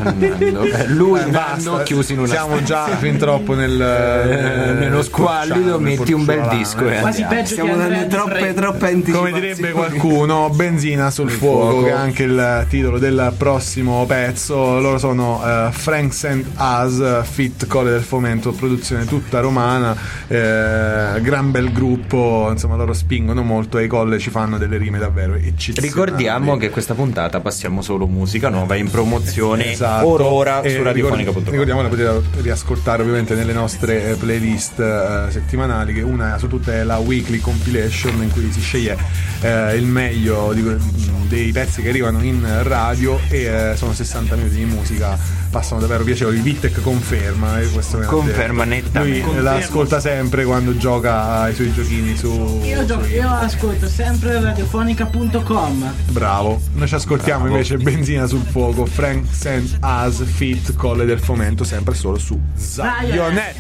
Lui e Nando chiusi in una siamo già fin troppo nello squallido, metti un bel disco e quasi peggio. Stiamo dando troppe anticipazioni. Come direbbe qualcuno, benzina sul fuoco, che è anche il titolo del prossimo pezzo. Loro sono Frank St. As Fit Colle del Fomento, produzione tutta romana, gran bel gruppo, insomma loro spingono molto e i Colle ci fanno delle rime davvero eccezionali. Ricordiamo che questa puntata passiamo solo musica nuova in promozione, ora su radiofonica.com. Ricordiamo che potete riascoltare ovviamente nelle nostre playlist settimanali, che una su tutte è la Weekly Compilation, in cui si sceglie il meglio dei pezzi che arrivano in radio, e sono 60 minuti di musica, passano davvero piacevoli. Vittek conferma nettamente. Lui l'ascolta sempre quando gioca ai suoi giochini su. Io ascolto sempre radiofonica.com. Bravo. Noi ci ascoltiamo invece Benzina sul fuoco, Frank St. As Fit Colle del Fomento, sempre solo su Zionet.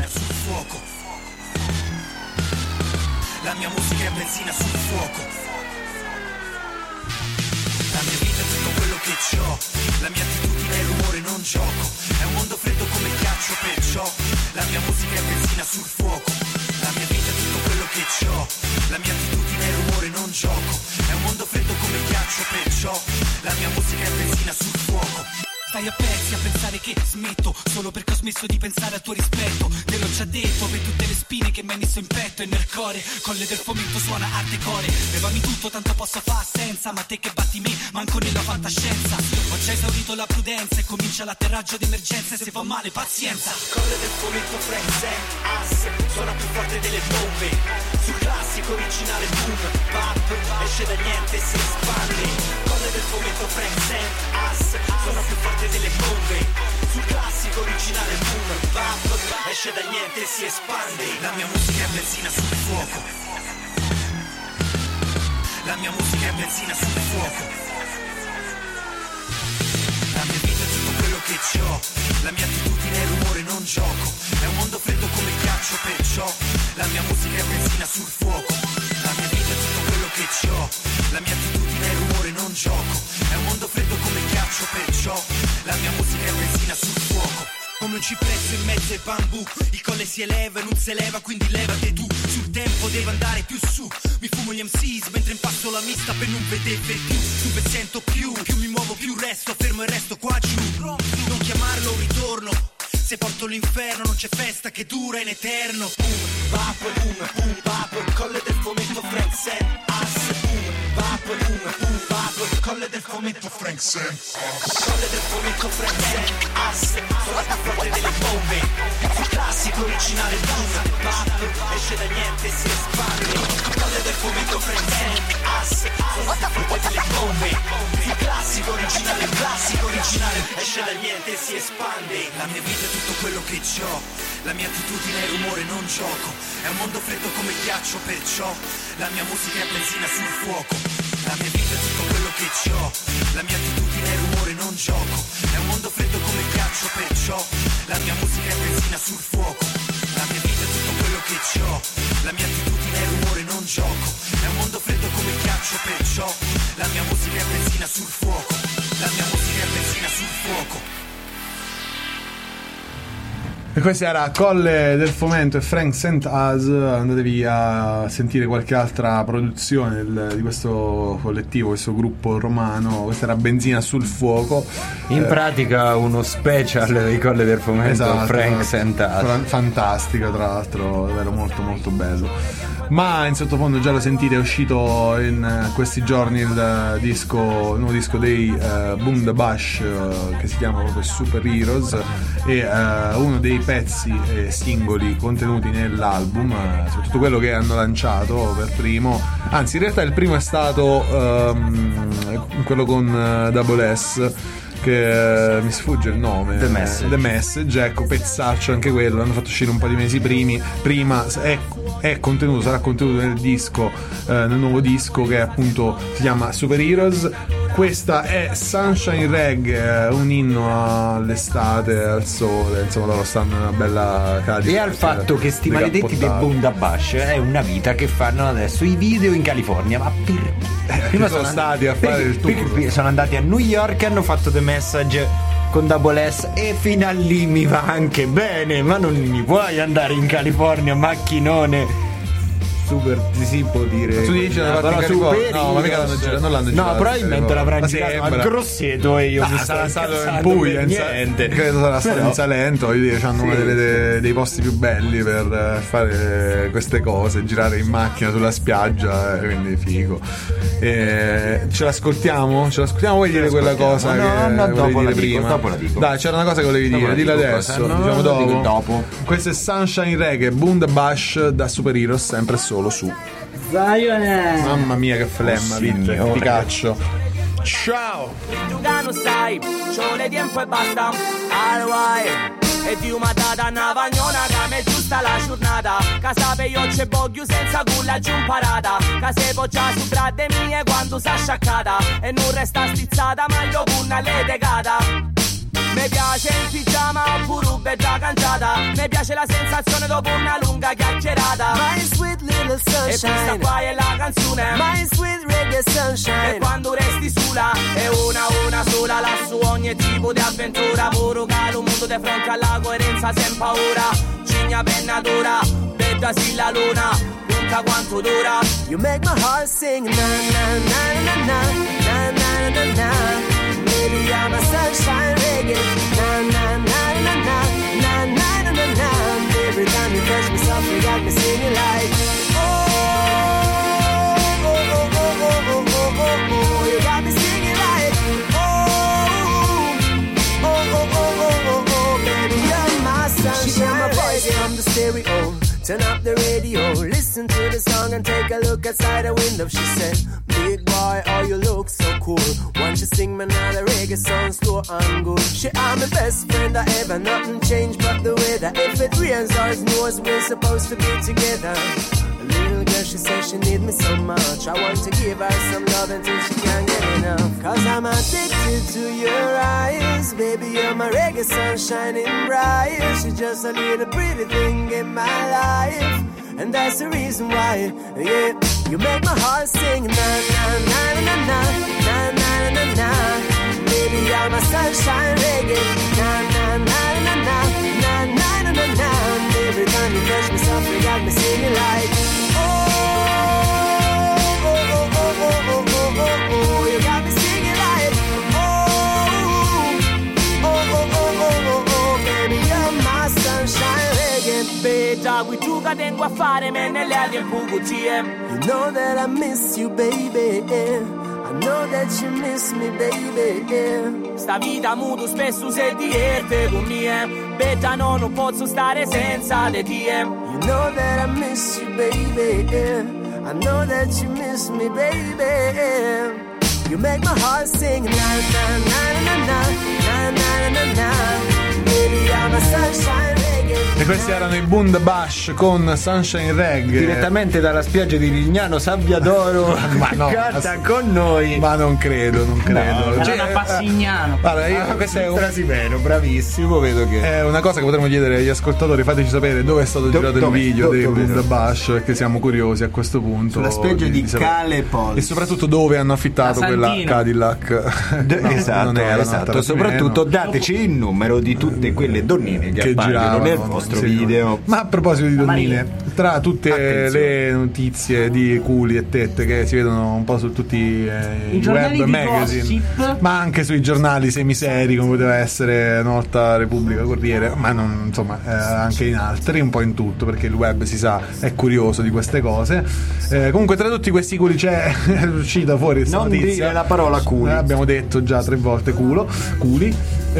La mia musica è benzina sul fuoco. La mia vita è tutto quello che c'ho, la mia attitudine è rumore, non gioco. È un mondo freddo come ghiaccio, perciò la mia musica è benzina sul fuoco. La mia vita è tutto quello che c'ho, la mia attitudine è rumore, non gioco. È un mondo freddo come ghiaccio, perciò la mia musica è benzina sul fuoco. Stai a pezzi a pensare che smetto solo perché ho smesso di pensare al tuo rispetto. Te l'ho già detto per tutte le spine che mi hai messo in petto. E nel core, colle del fomento suona hardcore. Levami tutto, tanto posso far senza. Ma te che batti me, manco nella fantascienza. Ho già esaurito la prudenza e comincia l'atterraggio d'emergenza. E se fa male, pazienza. Colle del fomento, friends and us. Suona più forte delle bombe. Sul classico originale boom bap, esce da niente e si espande. Colle del fomento, friends and us. Suona più forte delle bombe. Sul classico originale boom bap, esce da niente e si espande. La mia musica è benzina sul fuoco. La mia musica è benzina sul fuoco. La mia vita è tutto quello che c'ho, la mia attitudine è rumore, non gioco. È un mondo freddo come ghiaccio, perciò la mia musica è benzina sul fuoco. La mia vita è tutto quello che c'ho, la mia attitudine è rumore, non gioco. È un mondo freddo come ghiaccio, perciò la mia musica è benzina sul fuoco. Come un cipresso in mezzo ai bambù, il colle si eleva e non si eleva, quindi levate tu. Sul tempo devo andare più su. Mi fumo gli MCs mentre impasto la mista per non vedere più. Dove sento più mi muovo più resto, fermo e resto qua giù. Non chiamarlo un ritorno, se porto l'inferno non c'è festa che dura in eterno. Boom bap, colle del fomento Frank Sen Ass. Boom bap, colle del fomento Frank Sen Ass. Colle del fomento Frank Sen Ass. Sulla più forte delle bombe. Sul classico originale boom bap, esce da niente e si espande. Colle del fomento Frank Sen Ass. Sulla più forte delle bombe. Sul classico originale esce da niente e si espande. La mia vita è tutto quello che c'ho, la mia attitudine è rumore, non gioco. È un mondo freddo come ghiaccio, perciò la mia musica è benzina sul fuoco. La mia vita è tutto quello che c'ho, la mia attitudine è rumore, non gioco. È un mondo freddo come ghiaccio, perciò la mia musica è benzina sul fuoco. La mia vita è tutto quello che c'ho, la mia attitudine è rumore, non gioco. È un mondo freddo come ghiaccio, perciò la mia musica è benzina sul fuoco. La mia musica è benzina sul fuoco. E questa era Colle del Fomento e Frank St. As. Andatevi a sentire qualche altra produzione di questo collettivo, questo gruppo romano. Questa era Benzina sul fuoco. In pratica uno special dei Colle del Fomento, esatto, Frank St. As. Fantastico, tra l'altro, davvero molto molto bello. Ma in sottofondo già lo sentite, è uscito in questi giorni il nuovo disco dei Boom the Bash, che si chiama proprio Super Heroes, e uno dei pezzi singoli contenuti nell'album, soprattutto quello che hanno lanciato per primo, anzi in realtà il primo è stato quello con Double S, che mi sfugge il nome, The Message, ecco, pezzaccio anche quello, l'hanno fatto uscire un po' di mesi prima, è contenuto, sarà contenuto nel disco, nel nuovo disco che appunto si chiama Super Heroes. Questa è Sunshine Reggae, un inno all'estate, al sole, insomma loro stanno in una bella carica. E al fatto che sti maledetti dei Boom the Bash è una vita che fanno adesso i video in California, ma perché? Prima sono stati a fare il tour, sono andati a New York e hanno fatto The Message con Double S, e fino a lì mi va anche bene, ma non mi puoi andare in California, macchinone. Super, si può dire. Tu dici no, ma mica non l'hanno girato. No, probabilmente l'avrà girato a Grosseto e io mi sarà stato in Puglia, niente. Credo sarà stato in Salento, hanno uno dei posti più belli per fare queste cose, girare in macchina sulla spiaggia, quindi figo. Ce l'ascoltiamo? Vuoi dire quella cosa che dopo la dico, prima? Dopo la dico. Dai, c'era una cosa che volevi dire, dilla adesso, diciamo dopo. Questo è Sunshine Reggae, Boom the Bash da Super Heroes, sempre solo su Zion. Mamma mia che flemma, ti caccio. Ciao. Tu che non sai, c'ho le tempo e basta. E di una data una vagnona che mi giusta la giornata. Che sape io c'è voglio senza culla giù imparata. Che se poggia su brade mie quando s'ha sciaccata. E non resta stizzata ma io punna le decata. Mi piace in pigiama oppure bella cangiata. Mi piace la sensazione dopo una lunga chiacchierata. My sweet little sunshine. E questa qua è la canzone. My sweet reggae sunshine. E quando resti sola, è una sola. Lassù ogni tipo di avventura. Puro calo, un mondo di fronte alla coerenza senza paura. Cigna penna dura, bella sì la luna. Punta quanto dura. You make my heart sing na na na na na na na na na. Baby I'm a sunshine reggae. Na na na na na na na na na na. Every time you touch me softly, you got me singing like oh oh oh oh oh oh oh oh. You got me singing like oh oh oh oh oh oh. Baby you're my sunshine. She hear my voice from the stereo. Turn up the radio, listen to the song and take a look outside the window. She said, big boy, oh you look so cool. Won't you sing me another reggae song, slow and good. She I'm my best friend I ever, nothing changed but the weather. If it rains or it snows, we're supposed to be together. A little girl, she says she need me so much. I want to give her some love until she can't get enough. Cause I'm addicted to your eyes. Baby, you're my reggae sun shining bright. She's just a little pretty thing in my life. And that's the reason why, yeah. You make my heart sing na na na na na na na na na. Baby, you're my sunshine reggae. Na na na na na na na na na na. Every time you touch me softly, you got me singing like oh oh oh oh oh oh oh oh. You got me singing like oh oh oh oh oh oh. Baby, you're my sunshine reggae. Beta, qui tu che tengo a fare me nelle ali in pugutie. You know that I miss you, baby. I know that you miss me, baby. Sta vita muto spesso se dierte con mie. Beta no, non posso stare senza le tie. You know that I miss you, baby. I know that you miss me, baby. You make my heart sing na na na na na na na na na. Baby, I'm a sunshine reggae. E questi erano i Bunda Bash con Sunshine Reggae. Direttamente dalla spiaggia di Lignano Sabbiadoro. Ma no, canta con noi. Ma non credo. No, era una Passignano. Allora, questo è un Trasimeno, bravissimo, vedo che è una cosa che potremmo chiedere agli ascoltatori. Fateci sapere dove è stato girato il video dei Bunda Bash, perché siamo curiosi a questo punto. Sulla spiaggia di Cale Pol. E soprattutto dove hanno affittato quella Cadillac. No, esatto. Soprattutto dateci il numero di tutte quelle donnine che appaiono nel vostro video. Ma a proposito di donnine, tra tutte le notizie di culi e tette che si vedono un po' su tutti i web magazine, ma anche sui giornali semiseri come poteva essere una volta Repubblica, Corriere, ma non, insomma, anche in altri, un po' in tutto, perché il web, si sa, è curioso di queste cose. Comunque tra tutti questi culi c'è è uscita fuori questa non notizia. dire la parola culi. Abbiamo detto già 3 volte culi.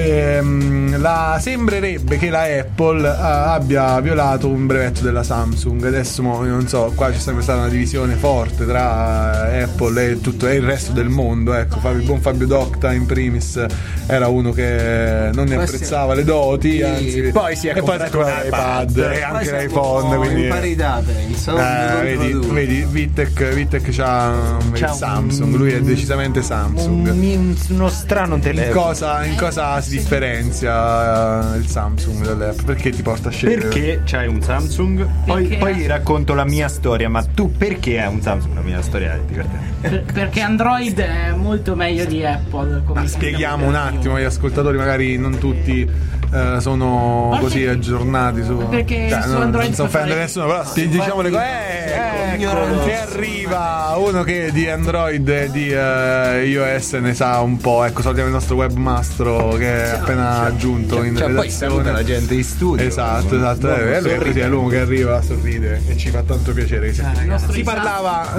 Sembrerebbe che la Apple abbia violato un brevetto della Samsung. Adesso non so, qua c'è sempre stata una divisione forte tra Apple e tutto il resto del mondo. Ecco, il buon Fabio Docta in primis era uno che non ne apprezzava le doti, anzi, poi si è comprato l'iPad e anche l'iPhone, quindi in paridate, insomma, vedi Vitek c'ha il Samsung, lui è decisamente Samsung. Uno strano telefono. In cosa si differenzia il Samsung dall'app? Perché ti porta a scegliere? Perché c'hai un Samsung? Poi racconto la mia storia. Ma tu perché hai un Samsung? La mia storia è divertente. Perché Android è molto meglio di Apple. Ma spieghiamo un attimo agli ascoltatori, magari non tutti sono così aggiornati su. Perché su Android senza offendere nessuno, però diciamo le cose. Che arriva uno che di Android e di iOS ne sa un po'. Ecco, salutiamo il nostro webmastro che è appena aggiunto in redazione. Poi saluta la gente in studio. Esatto. È l'uomo che arriva a sorridere e ci fa tanto piacere. Si parlava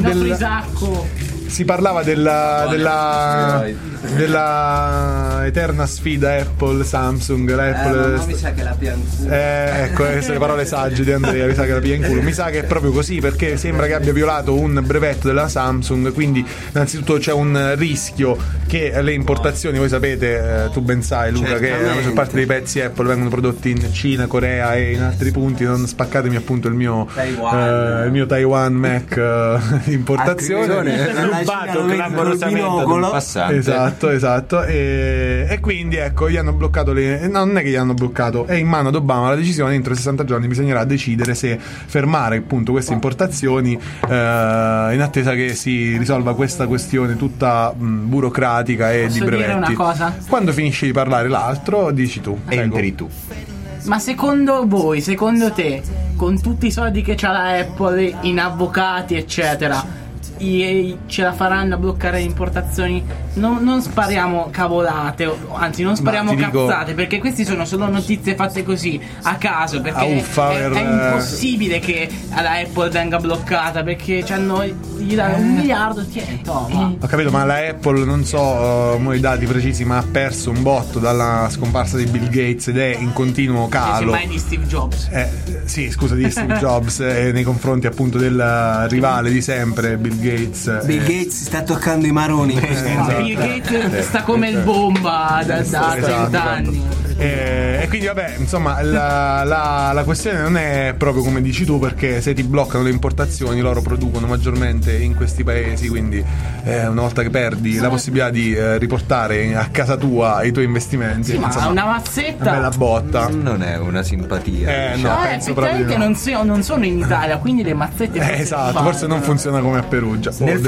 della eterna sfida Apple Samsung. Ma mi sa che la pia in culo. Ecco, queste le parole sagge di Andrea. Mi sa che la pia in culo. Mi sa che è proprio così, perché sembra che abbia violato un brevetto della Samsung. Quindi innanzitutto c'è un rischio che le importazioni, voi sapete, tu ben sai Luca, che la maggior parte dei pezzi Apple vengono prodotti in Cina, Corea e in altri punti. Non spaccatemi appunto il mio Taiwan Mac di importazione rubato clamorosamente ad un passante. Esatto. Esatto. E quindi ecco, gli hanno bloccato non è che gli hanno bloccato, è in mano ad Obama la decisione. Entro 60 giorni bisognerà decidere se fermare appunto queste importazioni, in attesa che si risolva questa questione tutta burocratica e di brevetti. Dire una cosa? Quando finisci di parlare l'altro, dici tu. Entri tu. Ma secondo te, con tutti i soldi che c'ha la Apple in avvocati eccetera, ce la faranno a bloccare le importazioni? Non spariamo cavolate, anzi non spariamo cazzate, perché questi sono solo notizie fatte così a caso, perché è impossibile che la Apple venga bloccata, perché gli danno $1 miliardo, toma. Ho capito, ma la Apple, non so i dati precisi, ma ha perso un botto dalla scomparsa di Bill Gates ed è in continuo calo. Mai di Steve Jobs. Sì, scusa, di Steve Jobs, nei confronti appunto del rivale di sempre, Bill Gates. Bill Gates si sta toccando i maroni. Bill Gates sta come il bomba da 30 anni. E quindi vabbè, insomma, la questione non è proprio come dici tu, perché se ti bloccano le importazioni loro producono maggiormente in questi paesi, quindi una volta che perdi la possibilità di riportare a casa tua i tuoi investimenti, ma una mazzetta, una bella botta. Non è una simpatia. No, penso proprio di no. non sono in Italia, quindi le mazzette esatto, forse non funziona come a Perugia. Nel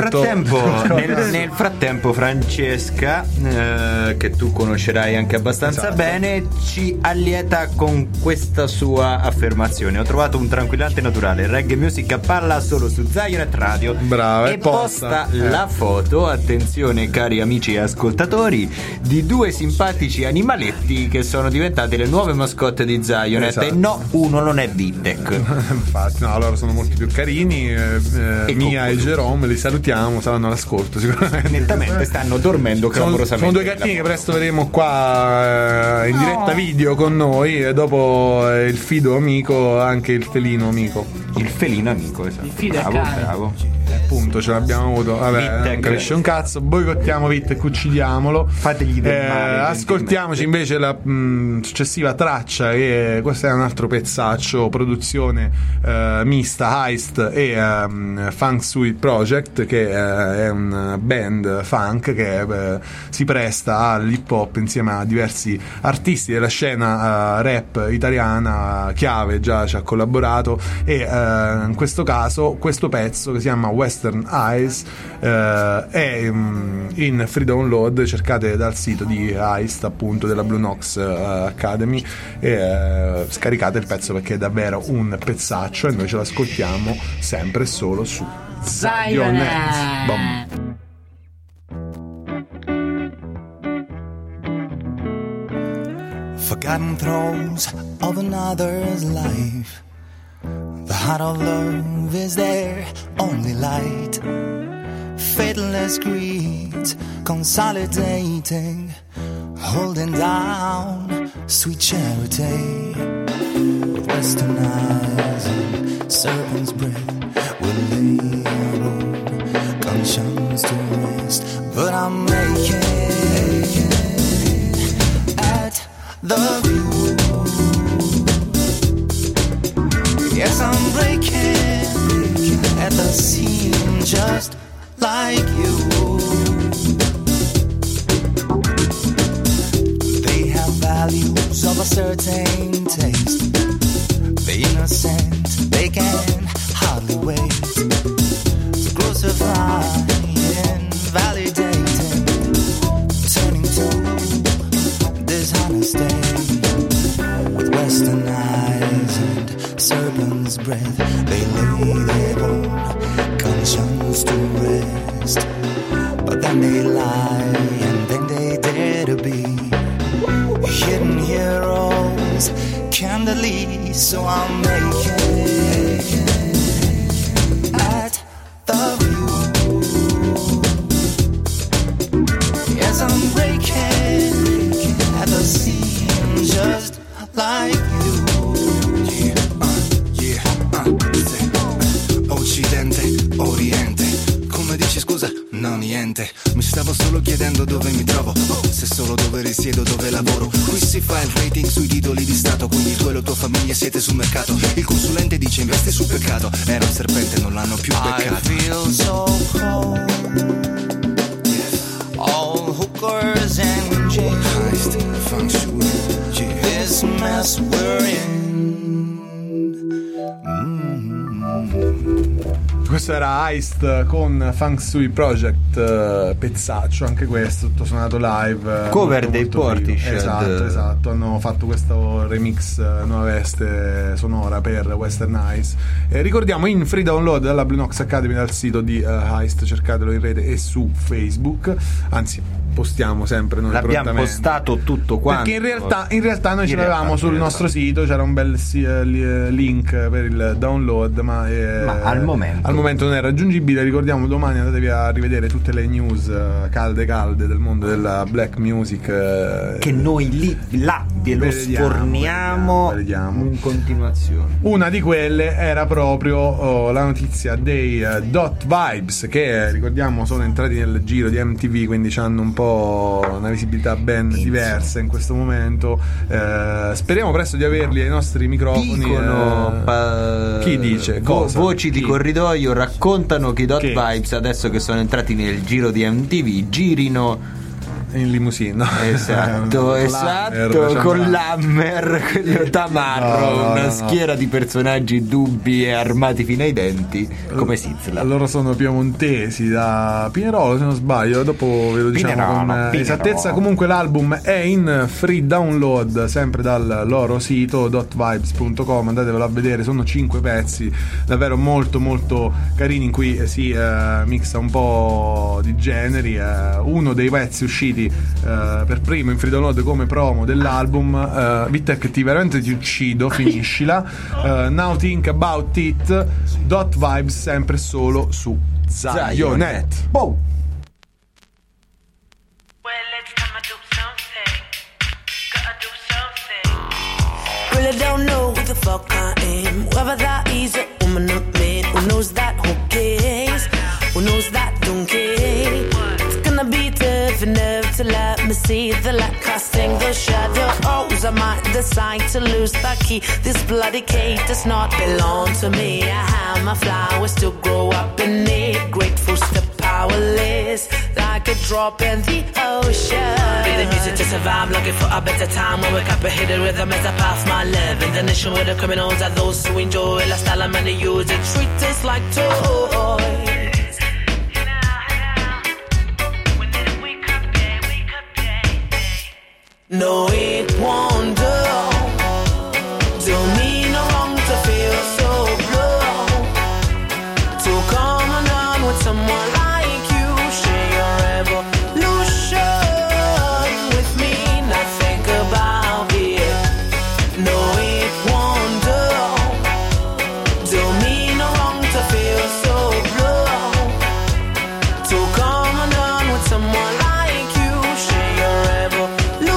frattempo Francesca, che tu conoscerai anche abbastanza bene, ci allieta con questa sua affermazione: ho trovato un tranquillante naturale, reggae music a palla solo su Zionet Radio. Brava, e posta la foto, attenzione cari amici e ascoltatori, di 2 simpatici animaletti che sono diventati le nuove mascotte di Zionet. Esatto. E no, uno non è Vitek. Infatti, no, loro sono molto più carini. Mia e Jerome, li salutiamo, saranno all'ascolto sicuramente. Nettamente stanno dormendo clamorosamente. Sono 2 gattini che presto vedremo qua in diretta video con noi, e dopo il fido amico anche il felino amico. Il felino amico, esatto. Bravo. Appunto, ce l'abbiamo avuto. Vabbè, non capisce un cazzo. Boicottiamo Vitek, uccidiamolo. Fategli del male. Ascoltiamoci invece la successiva traccia, che questo è un altro pezzaccio, produzione mista, Heist e Funk Suite Project, che è un band funk che si presta all'hip hop insieme a diversi artisti della scena rap italiana chiave. Già ci ha collaborato, e in questo caso questo pezzo, che si chiama Western Eyes, è in free download. Cercate dal sito di Heist, appunto, della Blue Nox Academy, e scaricate il pezzo, perché è davvero un pezzaccio, e noi ce l'ascoltiamo sempre solo su Zionet. Forgotten throes of another's life. The heart of love is their only light. Fatalness greed, consolidating, holding down sweet charity. With western eyes and serpent's breath, we'll lay our own conscience to rest. But I'm making at the view. Yes, I'm breaking at the seam, just like you. They have values of a certain taste. The innocent, they can hardly wait to crucify and validating, turning to dishonesty. With western eyes and serpent's breath, they lay their own conscience to rest. But then they lie, and then they dare to be hidden heroes, candidly. So I'm making at the view. Yes, I'm breaking at the seam, just like you. Occidente, Oriente, come dici scusa? No, niente, mi stavo solo chiedendo dove mi trovo, se solo dove risiedo, dove lavoro. Qui si fa il rating sui titoli di Stato, quindi tu e la tua famiglia siete sul mercato. Il consulente dice investi sul peccato, era un serpente, non l'hanno più beccato. I feel so cold, all hookers Heist, Feng Shui, yeah. This mess we're in. Questo era Heist con Feng Shui Project, pezzaccio anche questo, tutto suonato live, cover dei Portishead. Esatto, hanno fatto questo remix, nuova veste sonora per Western Eyes. Ricordiamo in free download dalla Blue Nox Academy, dal sito di Heist, cercatelo in rete e su Facebook, anzi postiamo sempre noi, l'abbiamo postato tutto quanto, perché in realtà noi ce l'avevamo sul nostro sito, c'era un bel link per il download, ma al momento non è raggiungibile. Ricordiamo, domani andatevi a rivedere tutte le news calde del mondo della black music, che noi là ve lo sforniamo in continuazione. Una di quelle era proprio la notizia dei Dot Vibes, che ricordiamo sono entrati nel giro di MTV, quindi hanno un po' una visibilità ben diversa in questo momento. Speriamo presto di averli ai nostri microfoni. Chi dice? Voci di corridoio raccontano che i Dot Vibes, adesso che sono entrati nel giro di MTV, girino in limousine. Esatto, con l'Hammer, quello tamarro, una schiera di personaggi dubbi e armati fino ai denti come Sizzla. Loro sono piemontesi, da Pinerolo se non sbaglio, dopo ve lo diciamo con esattezza. Comunque l'album è in free download sempre dal loro sito dotvibes.com, andatevelo a vedere, sono 5 pezzi davvero molto molto carini, in cui si mixa un po' di generi. Uno dei pezzi usciti per primo in free download come promo dell'album, Vitek veramente ti uccido, finiscila. Now Think About It, Dot Vibes, sempre solo su Zionet. Boom. Really don't know who the fuck I am, whether that is a woman or man. Who knows that? Who cares? Who knows that? Don't care. It's gonna be tough enough to let me see the light casting the shadows. I might decide to lose the key. This bloody cage does not belong to me. I have my flowers to grow up in it. Grateful, still powerless, like a drop in the ocean. Be the music to survive, looking for a better time. When we wake up and hit the rhythm as I pass my love. In the nation where the criminals are those who enjoy la style and many use it. Treat us like toys. No, it won't do. Don't mean no wrong to feel so blue. To come undone with someone like you, share your evolution with me. Not think about it. No, it won't do. Don't mean no wrong to feel so blue. To come undone with someone like you, share your evolution.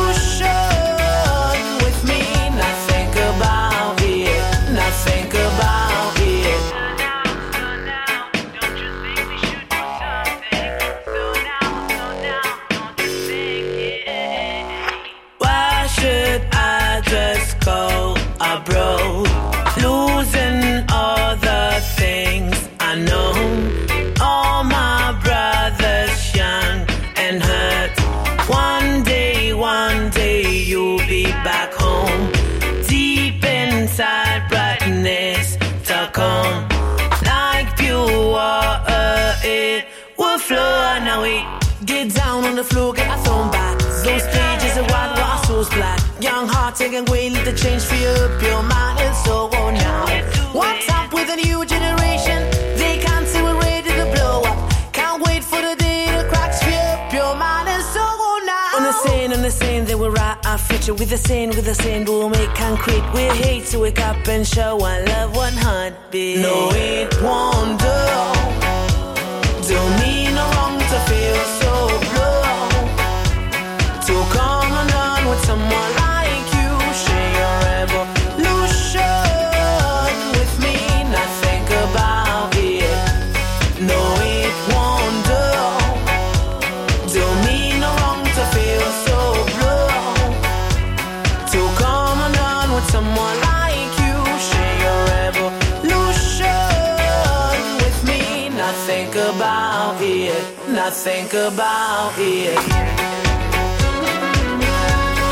Go abroad, losing all the things I know. All my brothers young and hurt. One day you'll be back home. Deep inside brightness to come. Like pure water it will flow. Now we get down on the floor, get our thrown back. Those stages are wide, while our souls black. Young heart taking away, let the change for you. Pure mind and soul now. What's up with the new generation? They can't see we're ready to blow up. Can't wait for the day the cracks for you. Pure mind and soul now. On the scene, they will write our future. With the same, we'll make concrete. We hate to wake up and show one love, one heartbeat. No, it won't do. Don't mean no wrong to feel so blue. To come undone with someone like you, share your evolution with me. Not think about it. No, it won't do. Don't mean no wrong to feel so blue. To come undone with someone like you, share your evolution with me. Not think about it. Not think about it.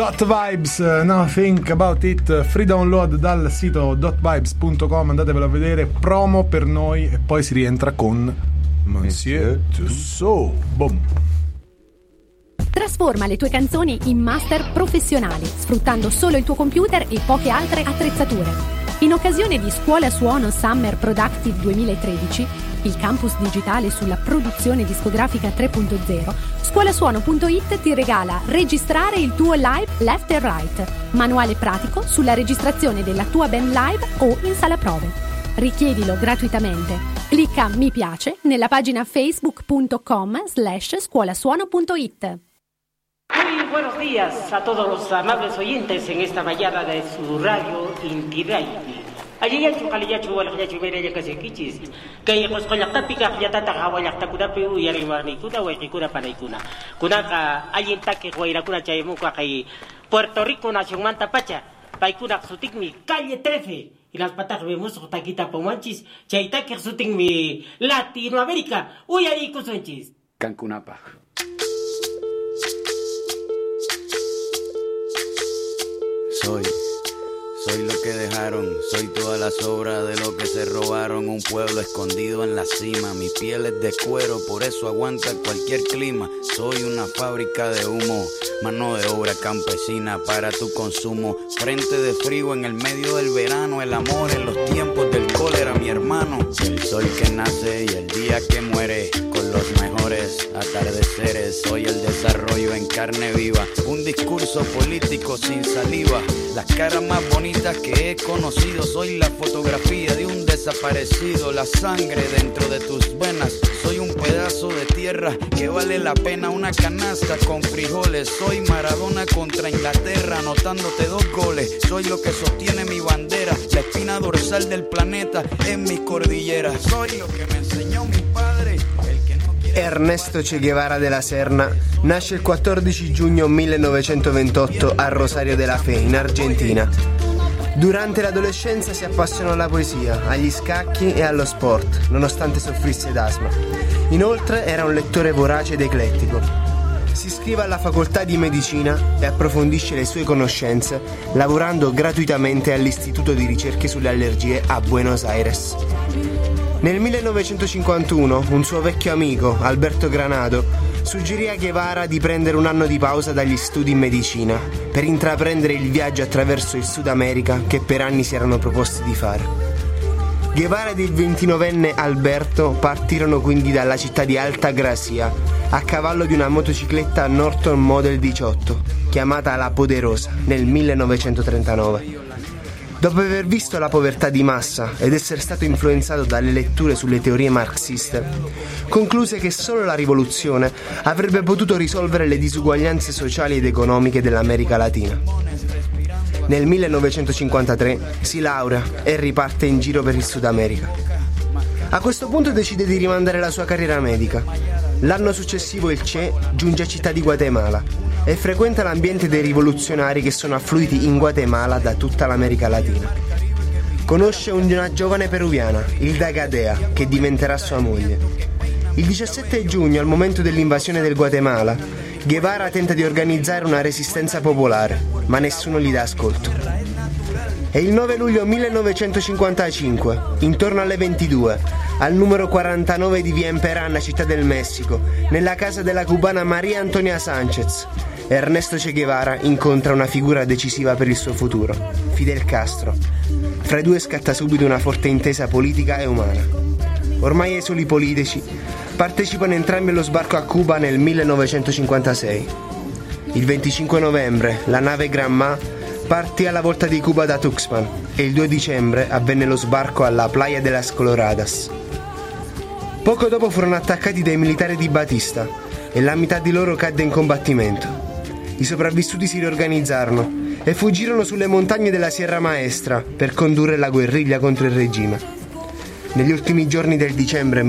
Dot Vibes, no, think about it, free download dal sito dotvibes.com, andatevelo a vedere, promo per noi e poi si rientra con Monsieur Tussauds. Boom. Trasforma le tue canzoni in master professionali, sfruttando solo il tuo computer e poche altre attrezzature. In occasione di Scuola Suono Summer Productive 2013, il campus digitale sulla produzione discografica 3.0, scuolasuono.it ti regala Registrare il tuo live left and right, manuale pratico sulla registrazione della tua band live o in sala prove. Richiedilo gratuitamente. Clicca mi piace nella pagina facebook.com/scuolasuono.it. Muy buenos días a todos los amables oyentes en esta mañana de su radio Inti Radio. Aliyachu kaliyachu walayachu mereya kasekichis. Kay qosqollaqtapiqa qillatata hawallaqtakunapi uyariwarniykuna wayqikuna panaykuna. Kunaqa allintaki wayrakuna chaymunqa kay Puerto Rico nacionmanta pacha. Paykuna sutikmi calle 13. Y las patas vemos taquita pomanchis. Chaytaki sutikmi Latinoamérica. Uyarikusunchis. Cancunapa. Soy lo que dejaron, soy todas las obras de lo que se robaron. Un pueblo escondido en la cima, mi piel es de cuero, por eso aguanta cualquier clima. Soy una fábrica de humo, mano de obra campesina para tu consumo. Frente de frío en el medio del verano, el amor en los tiempos del cólera, mi hermano. El sol que nace y el día que muere, con los mejores atardeceres. Soy el desarrollo en carne viva, un discurso político sin saliva. Las caras más bonitas que he conocido, soy la fotografía de un desaparecido. La sangre dentro de tus venas, soy un pedazo de tierra que vale la pena una canasta con frijoles. Soy Maradona contra Inglaterra, anotándote 2 goles. Soy lo que sostiene mi bandera, la espina dorsal del planeta en mis cordilleras. Soy lo que me enseñó mi padre. Ernesto Che Guevara de la Serna nasce il 14 giugno 1928 a Rosario de la Fe, in Argentina. Durante l'adolescenza si appassionò alla poesia, agli scacchi e allo sport, nonostante soffrisse d'asma. Inoltre era un lettore vorace ed eclettico. Si iscrive alla facoltà di medicina e approfondisce le sue conoscenze lavorando gratuitamente all'Istituto di ricerche sulle allergie a Buenos Aires. Nel 1951 un suo vecchio amico, Alberto Granado, suggerì a Guevara di prendere un anno di pausa dagli studi in medicina per intraprendere il viaggio attraverso il Sud America che per anni si erano proposti di fare. Guevara ed il 29enne Alberto partirono quindi dalla città di Alta Gracia a cavallo di una motocicletta Norton Model 18 chiamata La Poderosa nel 1939. Dopo aver visto la povertà di massa ed essere stato influenzato dalle letture sulle teorie marxiste, concluse che solo la rivoluzione avrebbe potuto risolvere le disuguaglianze sociali ed economiche dell'America Latina. Nel 1953 si laurea e riparte in giro per il Sud America. A questo punto decide di rimandare la sua carriera medica. L'anno successivo il Che giunge a Città di Guatemala e frequenta l'ambiente dei rivoluzionari che sono affluiti in Guatemala da tutta l'America Latina. Conosce una giovane peruviana, Hilda Gadea, che diventerà sua moglie. Il 17 giugno, al momento dell'invasione del Guatemala, Guevara tenta di organizzare una resistenza popolare, ma nessuno gli dà ascolto. È il 9 luglio 1955, intorno alle 22, al numero 49 di Via Emperana, Città del Messico, nella casa della cubana María Antonia Sánchez, Ernesto Che Guevara incontra una figura decisiva per il suo futuro, Fidel Castro. Fra i due scatta subito una forte intesa politica e umana. Ormai esuli politici, partecipano entrambi allo sbarco a Cuba nel 1956. Il 25 novembre la nave Granma partì alla volta di Cuba da Tuxpan e il 2 dicembre avvenne lo sbarco alla Playa de las Coloradas. Poco dopo furono attaccati dai militari di Batista e la metà di loro cadde in combattimento. I sopravvissuti si riorganizzarono e fuggirono sulle montagne della Sierra Maestra per condurre la guerriglia contro il regime. Negli ultimi giorni del dicembre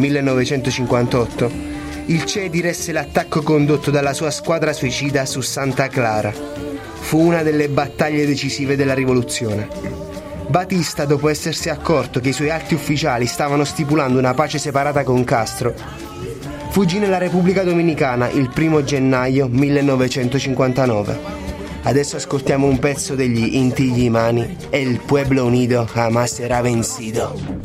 1958, il Che diresse l'attacco condotto dalla sua squadra suicida su Santa Clara. Fu una delle battaglie decisive della rivoluzione. Batista, dopo essersi accorto che i suoi alti ufficiali stavano stipulando una pace separata con Castro, fuggì nella Repubblica Dominicana il 1 gennaio 1959. Adesso ascoltiamo un pezzo degli Inti Illimani, El Pueblo Unido Jamás Será Vencido.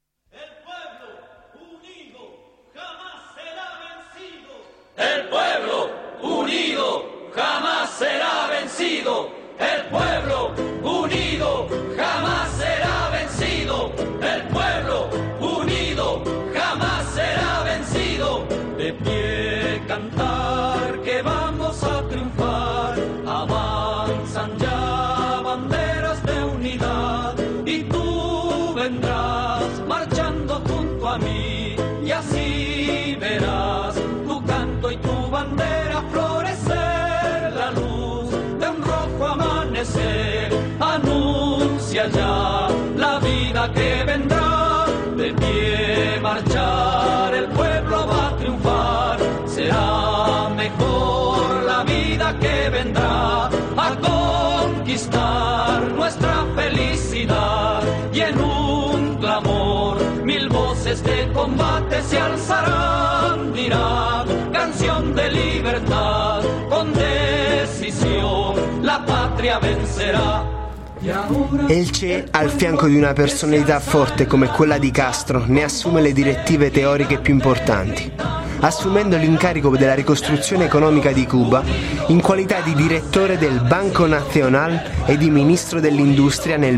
El pueblo unido jamás será vencido. El pueblo unido jamás será vencido. El pueblo unido jamás será vencido. De pie cantar que vamos a triunfar. Avanzan ya banderas de unidad y tú vendrás marchando junto a mí y así verás tu canto y tu bandera florecer, la luz de un rojo amanecer anuncia ya la vida que vendrá. De pie marchar el pueblo va a triunfar, será mejor la vida que vendrá a conquistar nuestra felicidad y en un clamor mil voces de combate se alzarán, dirán canción de libertad, con decisión la patria vencerà. El Che, al fianco di una personalità forte come quella di Castro, ne assume le direttive teoriche più importanti, assumendo l'incarico della ricostruzione economica di Cuba in qualità di direttore del Banco Nacional e di ministro dell'industria nel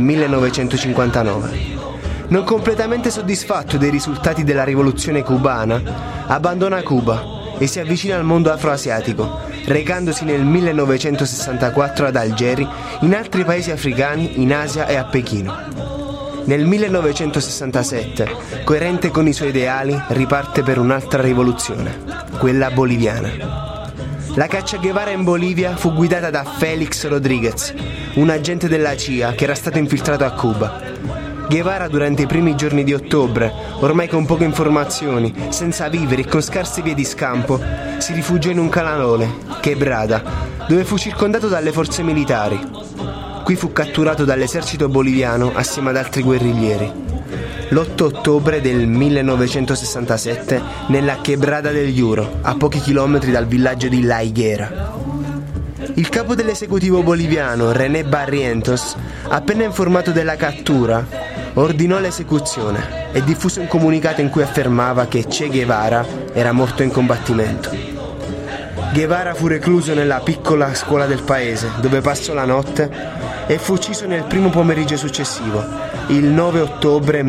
1959. Non completamente soddisfatto dei risultati della rivoluzione cubana, abbandona Cuba e si avvicina al mondo afroasiatico, recandosi nel 1964 ad Algeri, in altri paesi africani, in Asia e a Pechino. Nel 1967, coerente con i suoi ideali, riparte per un'altra rivoluzione, quella boliviana. La caccia a Guevara in Bolivia fu guidata da Félix Rodríguez, un agente della CIA che era stato infiltrato a Cuba. Guevara, durante i primi giorni di ottobre, ormai con poche informazioni, senza viveri e con scarse vie di scampo, si rifugiò in un canalone, Quebrada, dove fu circondato dalle forze militari. Qui fu catturato dall'esercito boliviano assieme ad altri guerriglieri. L'8 ottobre del 1967, nella Quebrada del Yuro, a pochi chilometri dal villaggio di La Higuera. Il capo dell'esecutivo boliviano, René Barrientos, appena informato della cattura, ordinò l'esecuzione e diffuse un comunicato in cui affermava che Che Guevara era morto in combattimento. Guevara fu recluso nella piccola scuola del paese, dove passò la notte, e fu ucciso nel primo pomeriggio successivo, il 9 ottobre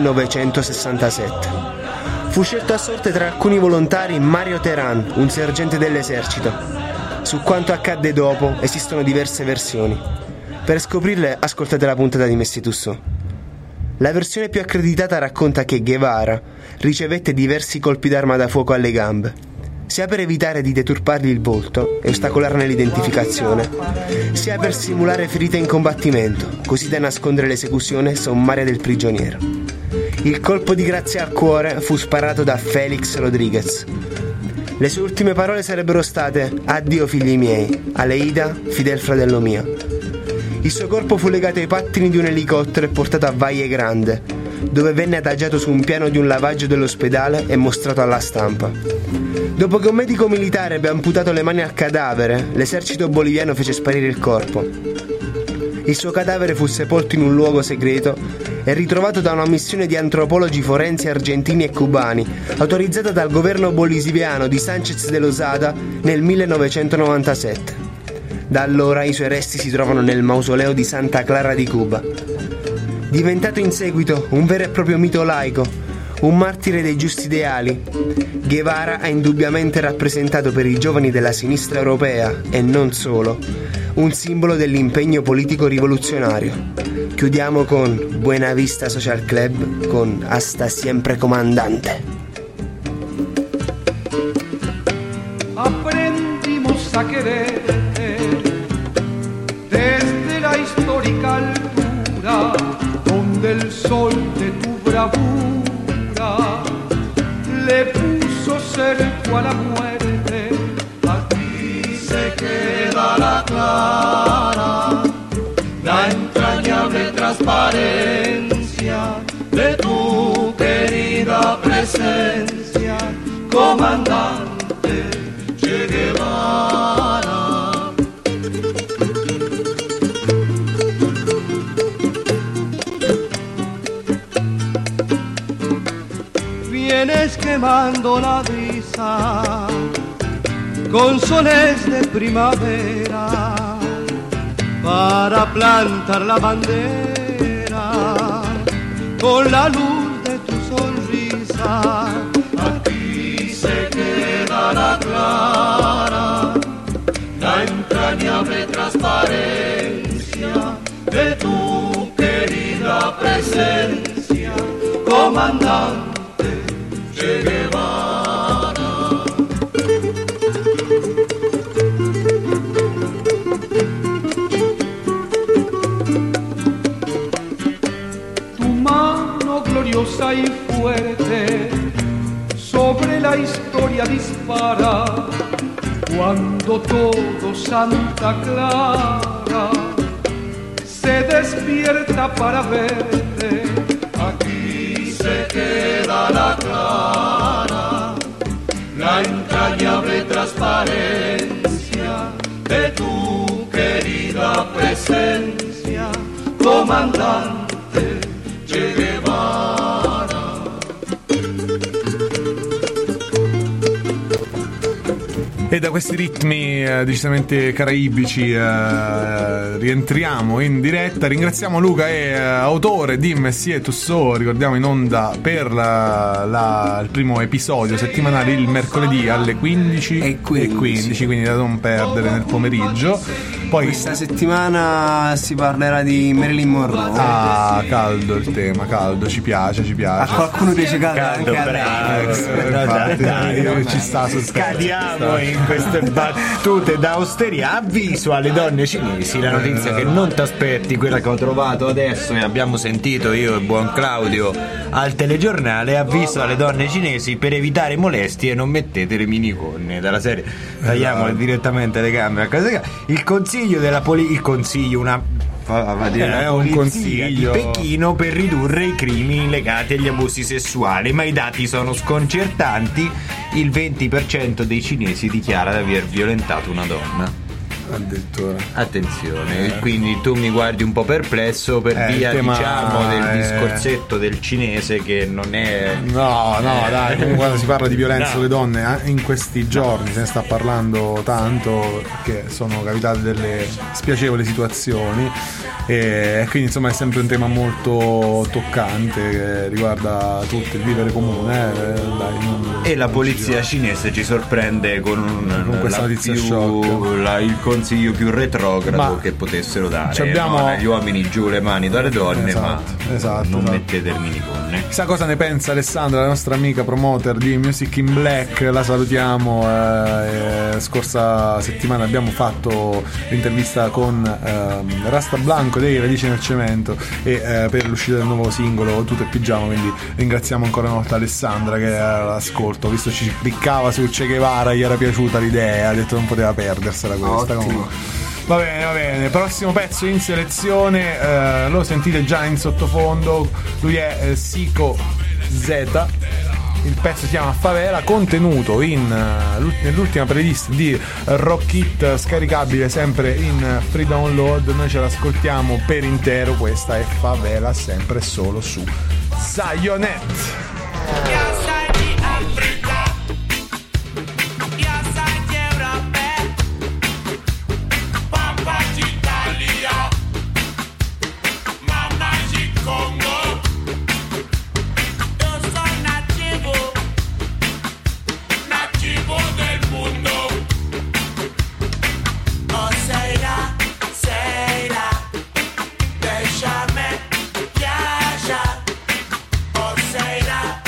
1967. Fu scelto a sorte tra alcuni volontari Mario Terán, un sergente dell'esercito. Su quanto accadde dopo esistono diverse versioni. Per scoprirle ascoltate la puntata di Messi Tussò. La versione più accreditata racconta che Guevara ricevette diversi colpi d'arma da fuoco alle gambe, sia per evitare di deturpargli il volto e ostacolarne l'identificazione, sia per simulare ferite in combattimento, così da nascondere l'esecuzione sommaria del prigioniero. Il colpo di grazia al cuore fu sparato da Félix Rodríguez. Le sue ultime parole sarebbero state: addio figli miei, Aleida, fidel fratello mio. Il suo corpo fu legato ai pattini di un elicottero e portato a Valle Grande, dove venne adagiato su un piano di un lavaggio dell'ospedale e mostrato alla stampa. Dopo che un medico militare abbia amputato le mani al cadavere, l'esercito boliviano fece sparire il corpo. Il suo cadavere fu sepolto in un luogo segreto e ritrovato da una missione di antropologi forensi argentini e cubani, autorizzata dal governo boliviano di Sánchez de Lozada nel 1997. Da allora i suoi resti si trovano nel mausoleo di Santa Clara di Cuba. Diventato in seguito un vero e proprio mito laico, un martire dei giusti ideali, Guevara ha indubbiamente rappresentato per i giovani della sinistra europea, e non solo, un simbolo dell'impegno politico rivoluzionario. Chiudiamo con Buena Vista Social Club con Hasta Siempre Comandante. Aprendimos a quererte desde la histórica altura donde el sol de tu bravura le puso cerco a la muerte. Aquí se queda la clara, la entrañable transparencia de tu querida presencia, comandante Che Guevara. vienes quemando la brisa con soles de primavera para plantar la bandera con la luz de tu sonrisa. Aquí se quedará clara la entrañable transparencia de tu querida presencia, comandante Che Guevara. Tu mano gloriosa y fuerte sobre la historia dispara cuando todo Santa Clara se despierta para verte. Aquí se quedará clara la entrañable transparencia de tu querida presencia, comandante Che Guevara. E da questi ritmi decisamente caraibici rientriamo in diretta. Ringraziamo Luca, è autore di Messier Tussaud, ricordiamo in onda per il primo episodio settimanale il mercoledì alle 15:15, quindi da non perdere nel pomeriggio. Poi questa settimana si parlerà di Marilyn Monroe. Ah, caldo il tema, caldo, ci piace. A qualcuno piace caldo anche a lei. Ci sta sul scadiamo in queste battute da osteria. Avviso alle donne cinesi, la notizia che non ti aspetti, quella che ho trovato adesso e abbiamo sentito io e buon Claudio al telegiornale. Avviso alle donne cinesi: per evitare molestie non mettete le minigonne. Dalla serie tagliamo direttamente le gambe a casa. Il consiglio della polizia di Pechino per ridurre i crimini legati agli abusi sessuali, ma i dati sono sconcertanti. Il 20% dei cinesi dichiara di aver violentato una donna. Addirittura. Attenzione, quindi tu mi guardi un po' perplesso per via diciamo del discorsetto del cinese che non è dai, comunque quando si parla di violenza sulle donne in questi giorni se ne sta parlando tanto, che sono capitate delle spiacevoli situazioni e quindi insomma è sempre un tema molto toccante che riguarda tutti, il vivere comune e la polizia cinese ci sorprende con questa notizia shock, il consiglio più retrogrado che potessero dare agli uomini: giù le mani dalle donne, non mettete il minigonne. Chissà cosa ne pensa Alessandra, la nostra amica promoter di Music in Black, la salutiamo. Scorsa settimana abbiamo fatto l'intervista con Rasta Blanco dei Radici nel Cemento e per l'uscita del nuovo singolo Tutto è pigiama, quindi ringraziamo ancora una volta Alessandra che l'ascolto, visto ci cliccava su Che Guevara, gli era piaciuta l'idea, ha detto non poteva perdersela questa. Va bene, prossimo pezzo in selezione, lo sentite già in sottofondo, lui è Sico Z, il pezzo si chiama Favela, contenuto nell'ultima playlist di Rock It, scaricabile sempre in free download. Noi ce l'ascoltiamo per intero, questa è Favela, sempre solo su Zionet. Déjame viajar, oh Seira.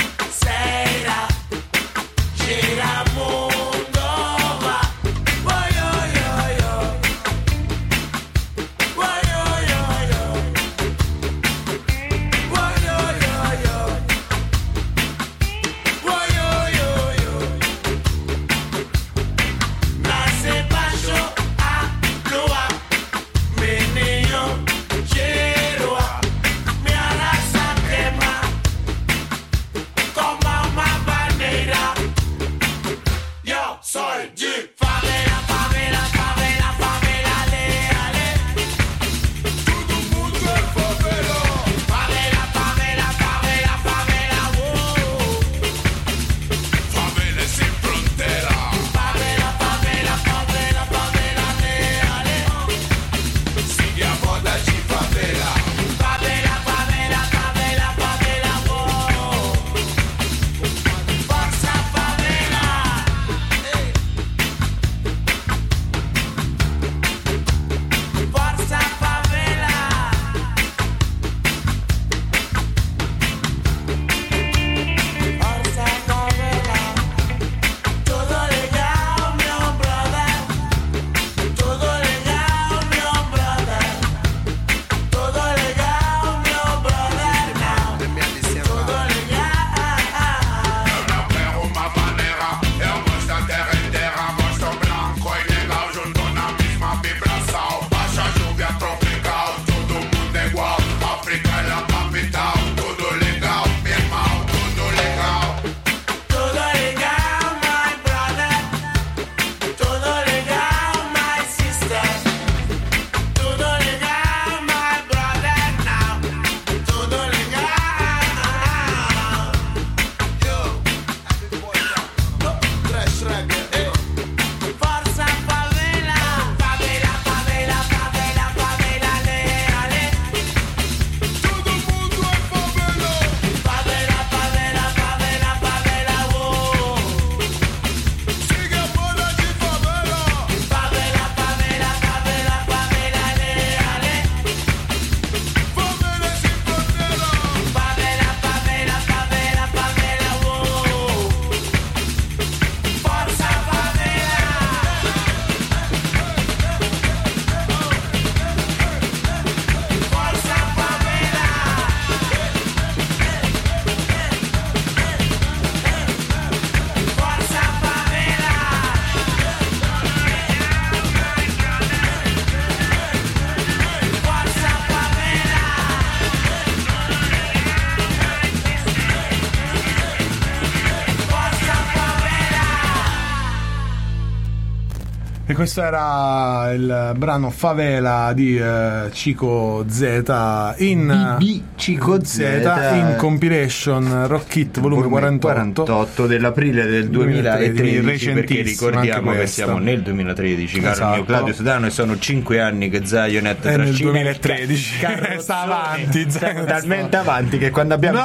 E questo era il brano Favela di Chico Z in Chico Z in compilation Rock It volume 48 dell'aprile del 2013, perché ricordiamo che siamo nel 2013, caro esatto. mio Claudio Sodano, e sono 5 anni che Zionet è nel trascina 2013 sta avanti, talmente avanti che quando abbiamo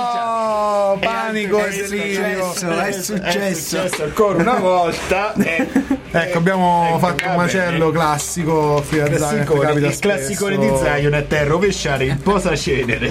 panico è successo ancora una volta ecco, abbiamo fatto un macello classico il classicone di Zionet è rovesciare il posacenere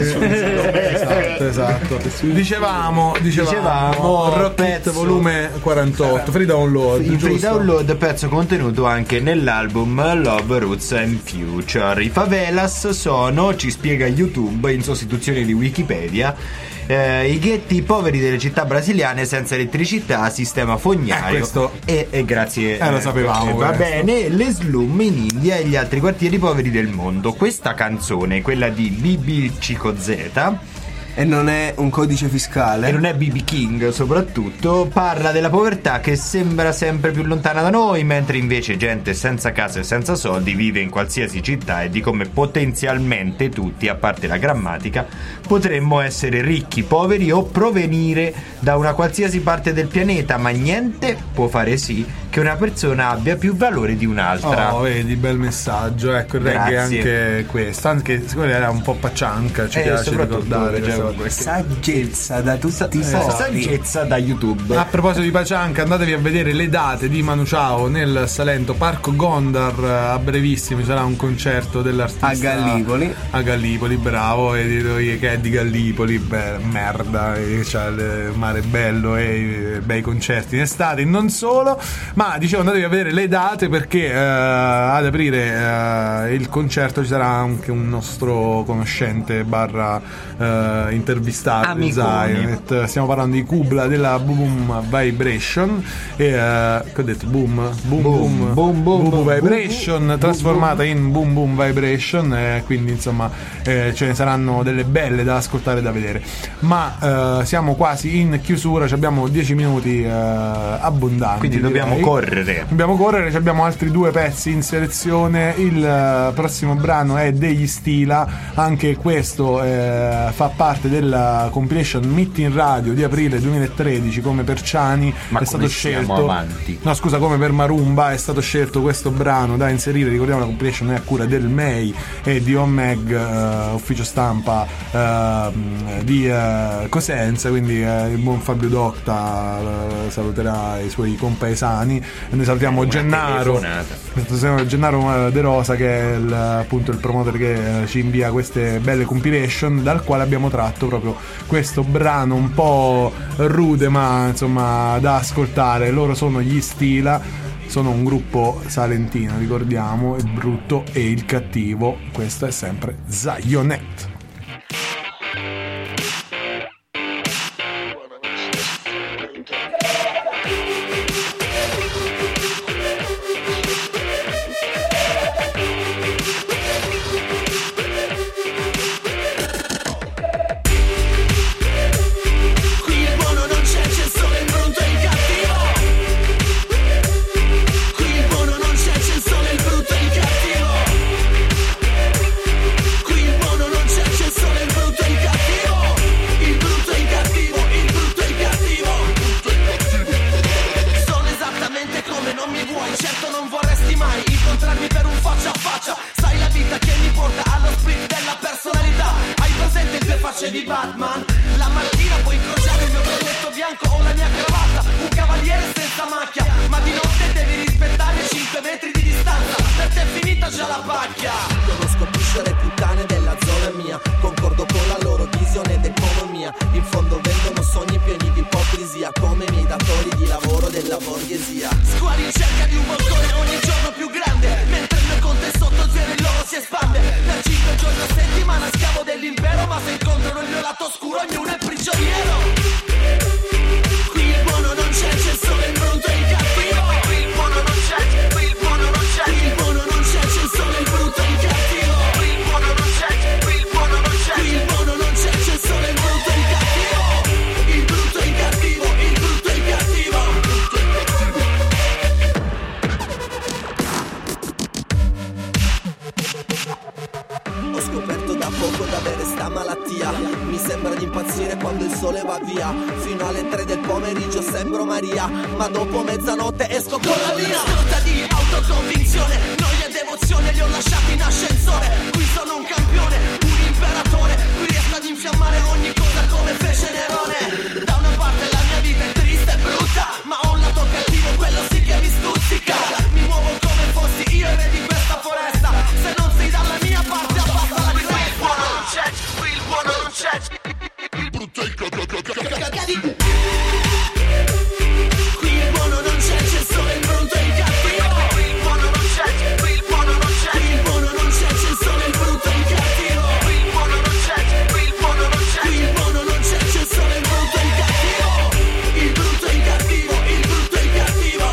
esatto. Dicevamo Rock It volume 48 free download, pezzo contenuto anche nell'album Love, Roots and Future. I Favelas sono, ci spiega YouTube in sostituzione di Wikipedia, i ghetti poveri delle città brasiliane senza elettricità, sistema fognario e grazie lo sapevamo va bene, le slum in India e gli altri quartieri poveri del mondo. Questa canzone, quella di BB Chico Z, e non è un codice fiscale, e non è BB King soprattutto, parla della povertà che sembra sempre più lontana da noi, mentre invece gente senza casa e senza soldi vive in qualsiasi città, e di come potenzialmente tutti, a parte la grammatica, potremmo essere ricchi, poveri o provenire da una qualsiasi parte del pianeta, ma niente può fare sì che una persona abbia più valore di un'altra. Vedi, bel messaggio, ecco, il reggae anche questo, anche secondo me era un po' paccianca, ci piace ricordare saggezza da tutti i saggezza da YouTube. A proposito di Pacianca, andatevi a vedere le date di Manu Chao nel Salento Parco Gondar, a brevissimo ci sarà un concerto dell'artista a Gallipoli, bravo, e che è di Gallipoli, merda, c'ha il mare bello e bei concerti in estate, non solo, ma dicevo andatevi a vedere le date perché ad aprire il concerto ci sarà anche un nostro conoscente barra intervistato di Zionet. Stiamo parlando di Kubla della Boom Vibration e che ho detto Boom Vibration trasformata in Boom Vibration, quindi insomma ce ne saranno delle belle da ascoltare e da vedere, ma siamo quasi in chiusura, abbiamo 10 minuti abbondanti, quindi dobbiamo correre, abbiamo altri 2 pezzi in selezione. Il prossimo brano è degli Stila, anche questo fa parte della compilation Meet in Radio di aprile 2013 come per Ciani, ma è stato scelto avanti. No scusa, come per Marumba è stato scelto questo brano da inserire. Ricordiamo la compilation è a cura del MEI e di Omeg, ufficio stampa di Cosenza, quindi il buon Fabio Docta saluterà i suoi compaesani e noi salutiamo Gennaro De Rosa, che è appunto il promoter che ci invia queste belle compilation, dal quale abbiamo tratto proprio questo brano un po' rude ma insomma da ascoltare. Loro sono gli Stila, sono un gruppo salentino, ricordiamo, il brutto e il cattivo. Questo è sempre Zionet. Di Batman, la mattina puoi incrociare il mio berretto bianco o la mia cravatta, un cavaliere senza macchia, ma di notte devi rispettare 5 metri di distanza, per te è finita già la pacchia. Conosco pisce le puttane della zona mia, concordo con la loro visione d'economia, in fondo vendono sogni pieni di ipocrisia, come i miei datori di lavoro della borghesia. Squali in cerca di un balcone ogni giorno più grande, mentre il mio conto è sotto zero e il loro si espande, per 5 giorni a settimana schiavo dell'impero, ma se incontrano il mio lato oscuro ognuno è prigioniero. Qui il buono non c'è solo il brutto e il cattivo. Qui il buono non c'è, qui il buono non c'è, qui il buono non c'è solo il brutto e il cattivo. Qui il buono non c'è, qui il buono non c'è, Da poco da bere sta malattia, mi sembra di impazzire quando il sole va via. Fino alle 3 del pomeriggio sembro Maria, ma dopo mezzanotte esco con la mia. Scorta di autoconvinzione, noia e devozione li ho lasciati in ascensore. Qui sono un campione, un imperatore, qui riesco ad infiammare ogni cosa come fece Nerone. Da una parte la mia vita è triste e brutta, ma ho un lato cattivo, quello sì che mi stuzzica. Mi muovo come fossi io e di questa foresta. Se non sei dalla mia parte abbassa la cresta. Qui il buono non c'è, qui il buono non c'è. Il brutto è il qui il buono non c'è, c'è solo il brutto e il cattivo. Qui il buono non c'è, qui il buono non c'è. Qui il buono non c'è, c'è solo il brutto e il cattivo. Qui il buono non c'è, qui il buono non c'è. Qui il buono non c'è, c'è solo il brutto e il cattivo. Il brutto e il cattivo, il brutto e il cattivo.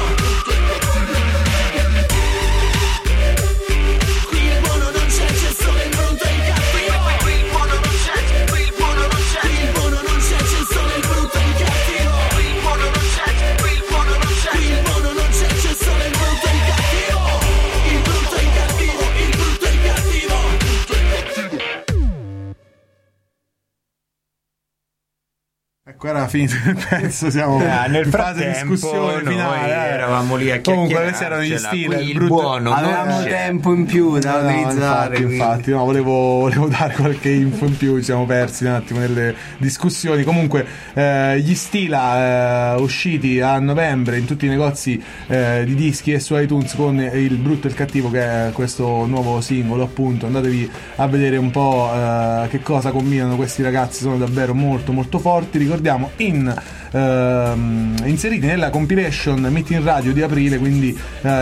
Qui il buono non c'è, c'è solo il brutto e il cattivo. Qui il buono non c'è, qui il buono non c'è. Qui il buono non c'è, c'è solo il brutto e il cattivo. Qui il buono non c'è, qui il buono non c'è. Qui il buono non c'è, c'è solo il brutto e il cattivo. Il brutto e il cattivo, il brutto e il cattivo. Ecco, era finito il pezzo, siamo nel in fase di frattempo discussione noi finale. eravamo lì a Comunque chiacchierare. questi erano gli stili, il buono avevamo tempo in più da utilizzare. Infatti, no, volevo dare qualche info in più, ci siamo persi un attimo nelle discussioni. Comunque gli Stila usciti a novembre in tutti i negozi di dischi e su iTunes con Il brutto e il cattivo, che è questo nuovo singolo, appunto. Andatevi a vedere un po' che cosa combinano questi ragazzi, sono davvero molto molto forti. Ricordiamo inseriti nella compilation Meeting Radio di aprile, quindi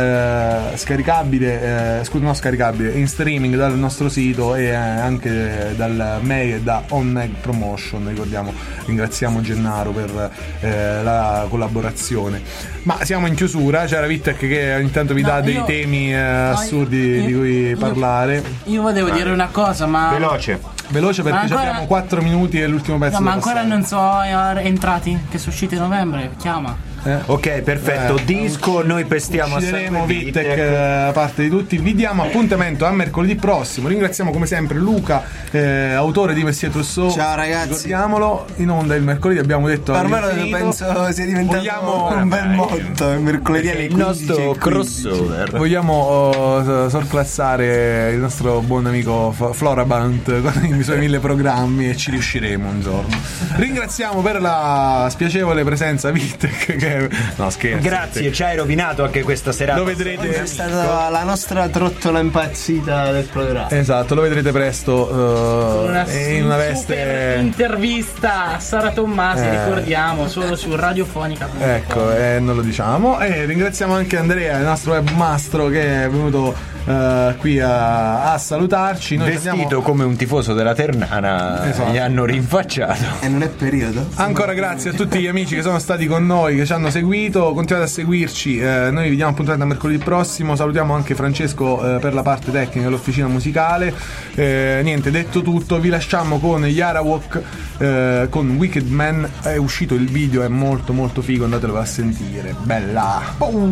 scaricabile, non scaricabile, in streaming dal nostro sito e anche dal mail e da On Egg Promotion. Ricordiamo, ringraziamo Gennaro per la collaborazione. Ma siamo in chiusura, c'era Vittek che intanto vi dà dei temi assurdi di cui parlare. Io volevo dire una cosa, ma veloce perché ancora... abbiamo 4 minuti e l'ultimo pezzo. No, ma ancora non so entrati che sono usciti a novembre, chiama. Ok, perfetto. Disco, noi pestiamo uccideremo Vittek da parte di tutti. Vi diamo appuntamento a mercoledì prossimo. Ringraziamo come sempre Luca, autore di Messier Trousseau. Ciao ragazzi. Ricordiamolo, in onda il mercoledì, abbiamo detto. Per me penso sia diventato un bel motto. Il mercoledì alle 15. Il nostro crossover. Vogliamo sorclassare il nostro buon amico Florabant con i suoi 1000 programmi e ci riusciremo un giorno. Ringraziamo per la spiacevole presenza Vittek, che no, scherzo. Grazie, ci hai rovinato anche questa serata. Lo vedrete. È stata la nostra trottola impazzita del programma. Esatto, lo vedrete presto in una veste. Intervista a Sara Tommasi, ricordiamo, solo su Radiofonica. Ecco, non lo diciamo. E ringraziamo anche Andrea, il nostro webmastro, che è venuto qui a salutarci. Noi vestito come un tifoso della Ternana, esatto. Gli hanno rinfacciato. E non è periodo. Ancora grazie a tutti gli amici che sono stati con noi, che ci hanno seguito. Continuate a seguirci, noi vi diamo appuntamento a mercoledì prossimo. Salutiamo anche Francesco per la parte tecnica e l'officina musicale. Niente, detto tutto, vi lasciamo con Yarawalk con Wicked Man. È uscito il video, è molto molto figo, andatelo a sentire. Bella.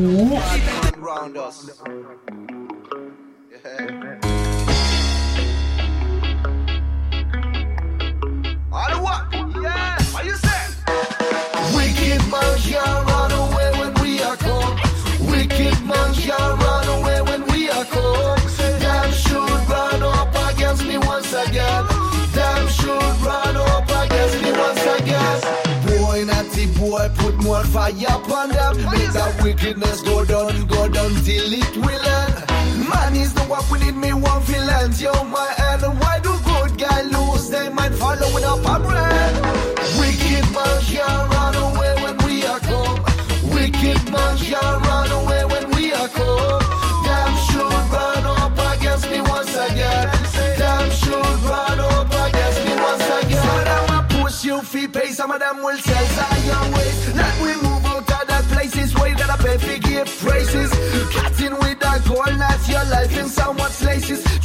Wicked man can't run away when we are come. Wicked man can't run away when we are come. Damn should run up against me once again. Damn should run up against me once again. Boy, naughty boy, put more fire upon them. Make that wickedness go down till it will end. Man is the one we need, me one feel end. Yo, my end, why do good guy lose? They might following up a brand. Wicked man can't run away when we are come. Wicked man can't run away when we are come. Damn should run up against me once again. Damn should run up against me once again. Some of them will push you feet pay, some of them will sell Zion ways. Let we move out of that places where you gotta pay for gift prices. Cutting with that gold, that's your life in so much laces.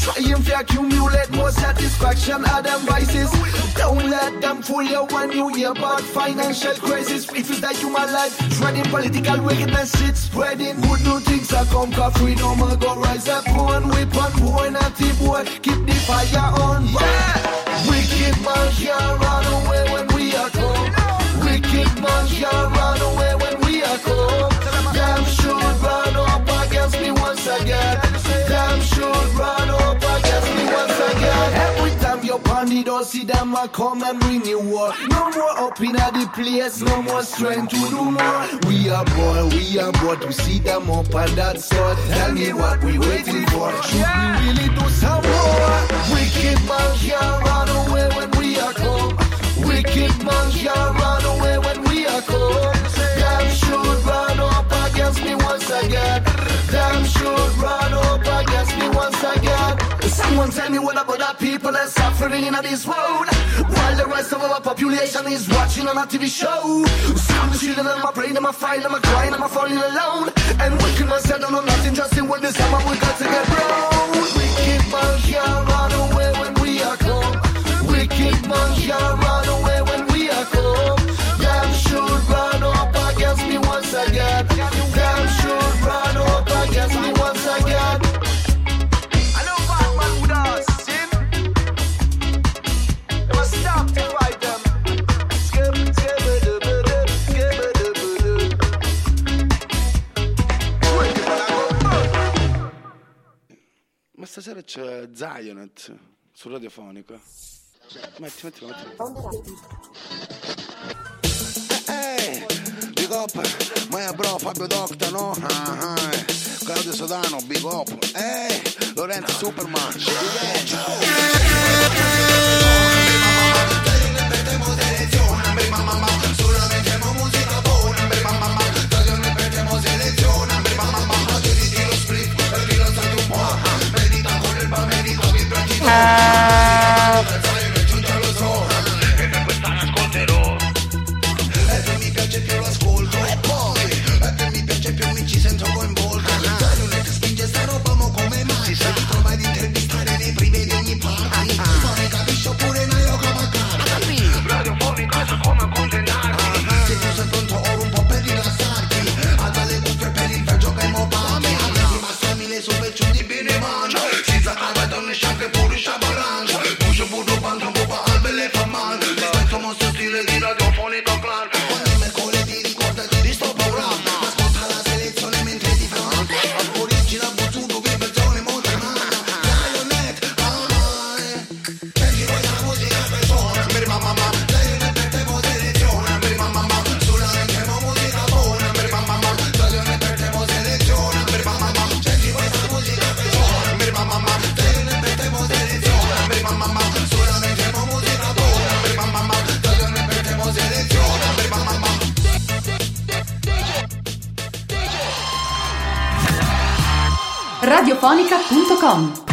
trying to accumulate more satisfaction of them vices. Don't let them fool you when you hear about financial crisis. It is the human life, spreading political wickedness, shit spreading. Good new things are come, cause freedom will go rise up. One weapon, boy, not the boy, keep the fire on. Yeah, wicked man can't run away when we are come. Wicked man can't run away when we are come. Damn should run up against me once again. Damn should run up against me once again. Every time you panic, don't see them a come and bring you war. No more up in the place, no more strength to do more. We are bored to see them up and that sort. Tell me what we waiting for. Should we really do some more? Wicked man can't run away when we are come. Wicked man can't run away when we are come. Damn should run up against me once again. Damn should run up against me once again. Someone tell me what about the people that's suffering in this world, while the rest of our population is watching on a TV show. Some children in my brain, in my file, in my crying, I'm falling alone. And wicked man said, I know nothing, just in when this summer we got to get brown. Wicked man can't run away when we are come. Wicked man can't run away when we are come. Damn should run up against me once again. Damn should run up against me once again. I know Batman would have seen. They must stop to fight them. Ma stasera c'è Zionet su Radiofonica. Metti. Big up, my bro Fabio Docta, no? Claudio Sodano, big up. Lorenzo Superman. Radiofonica.com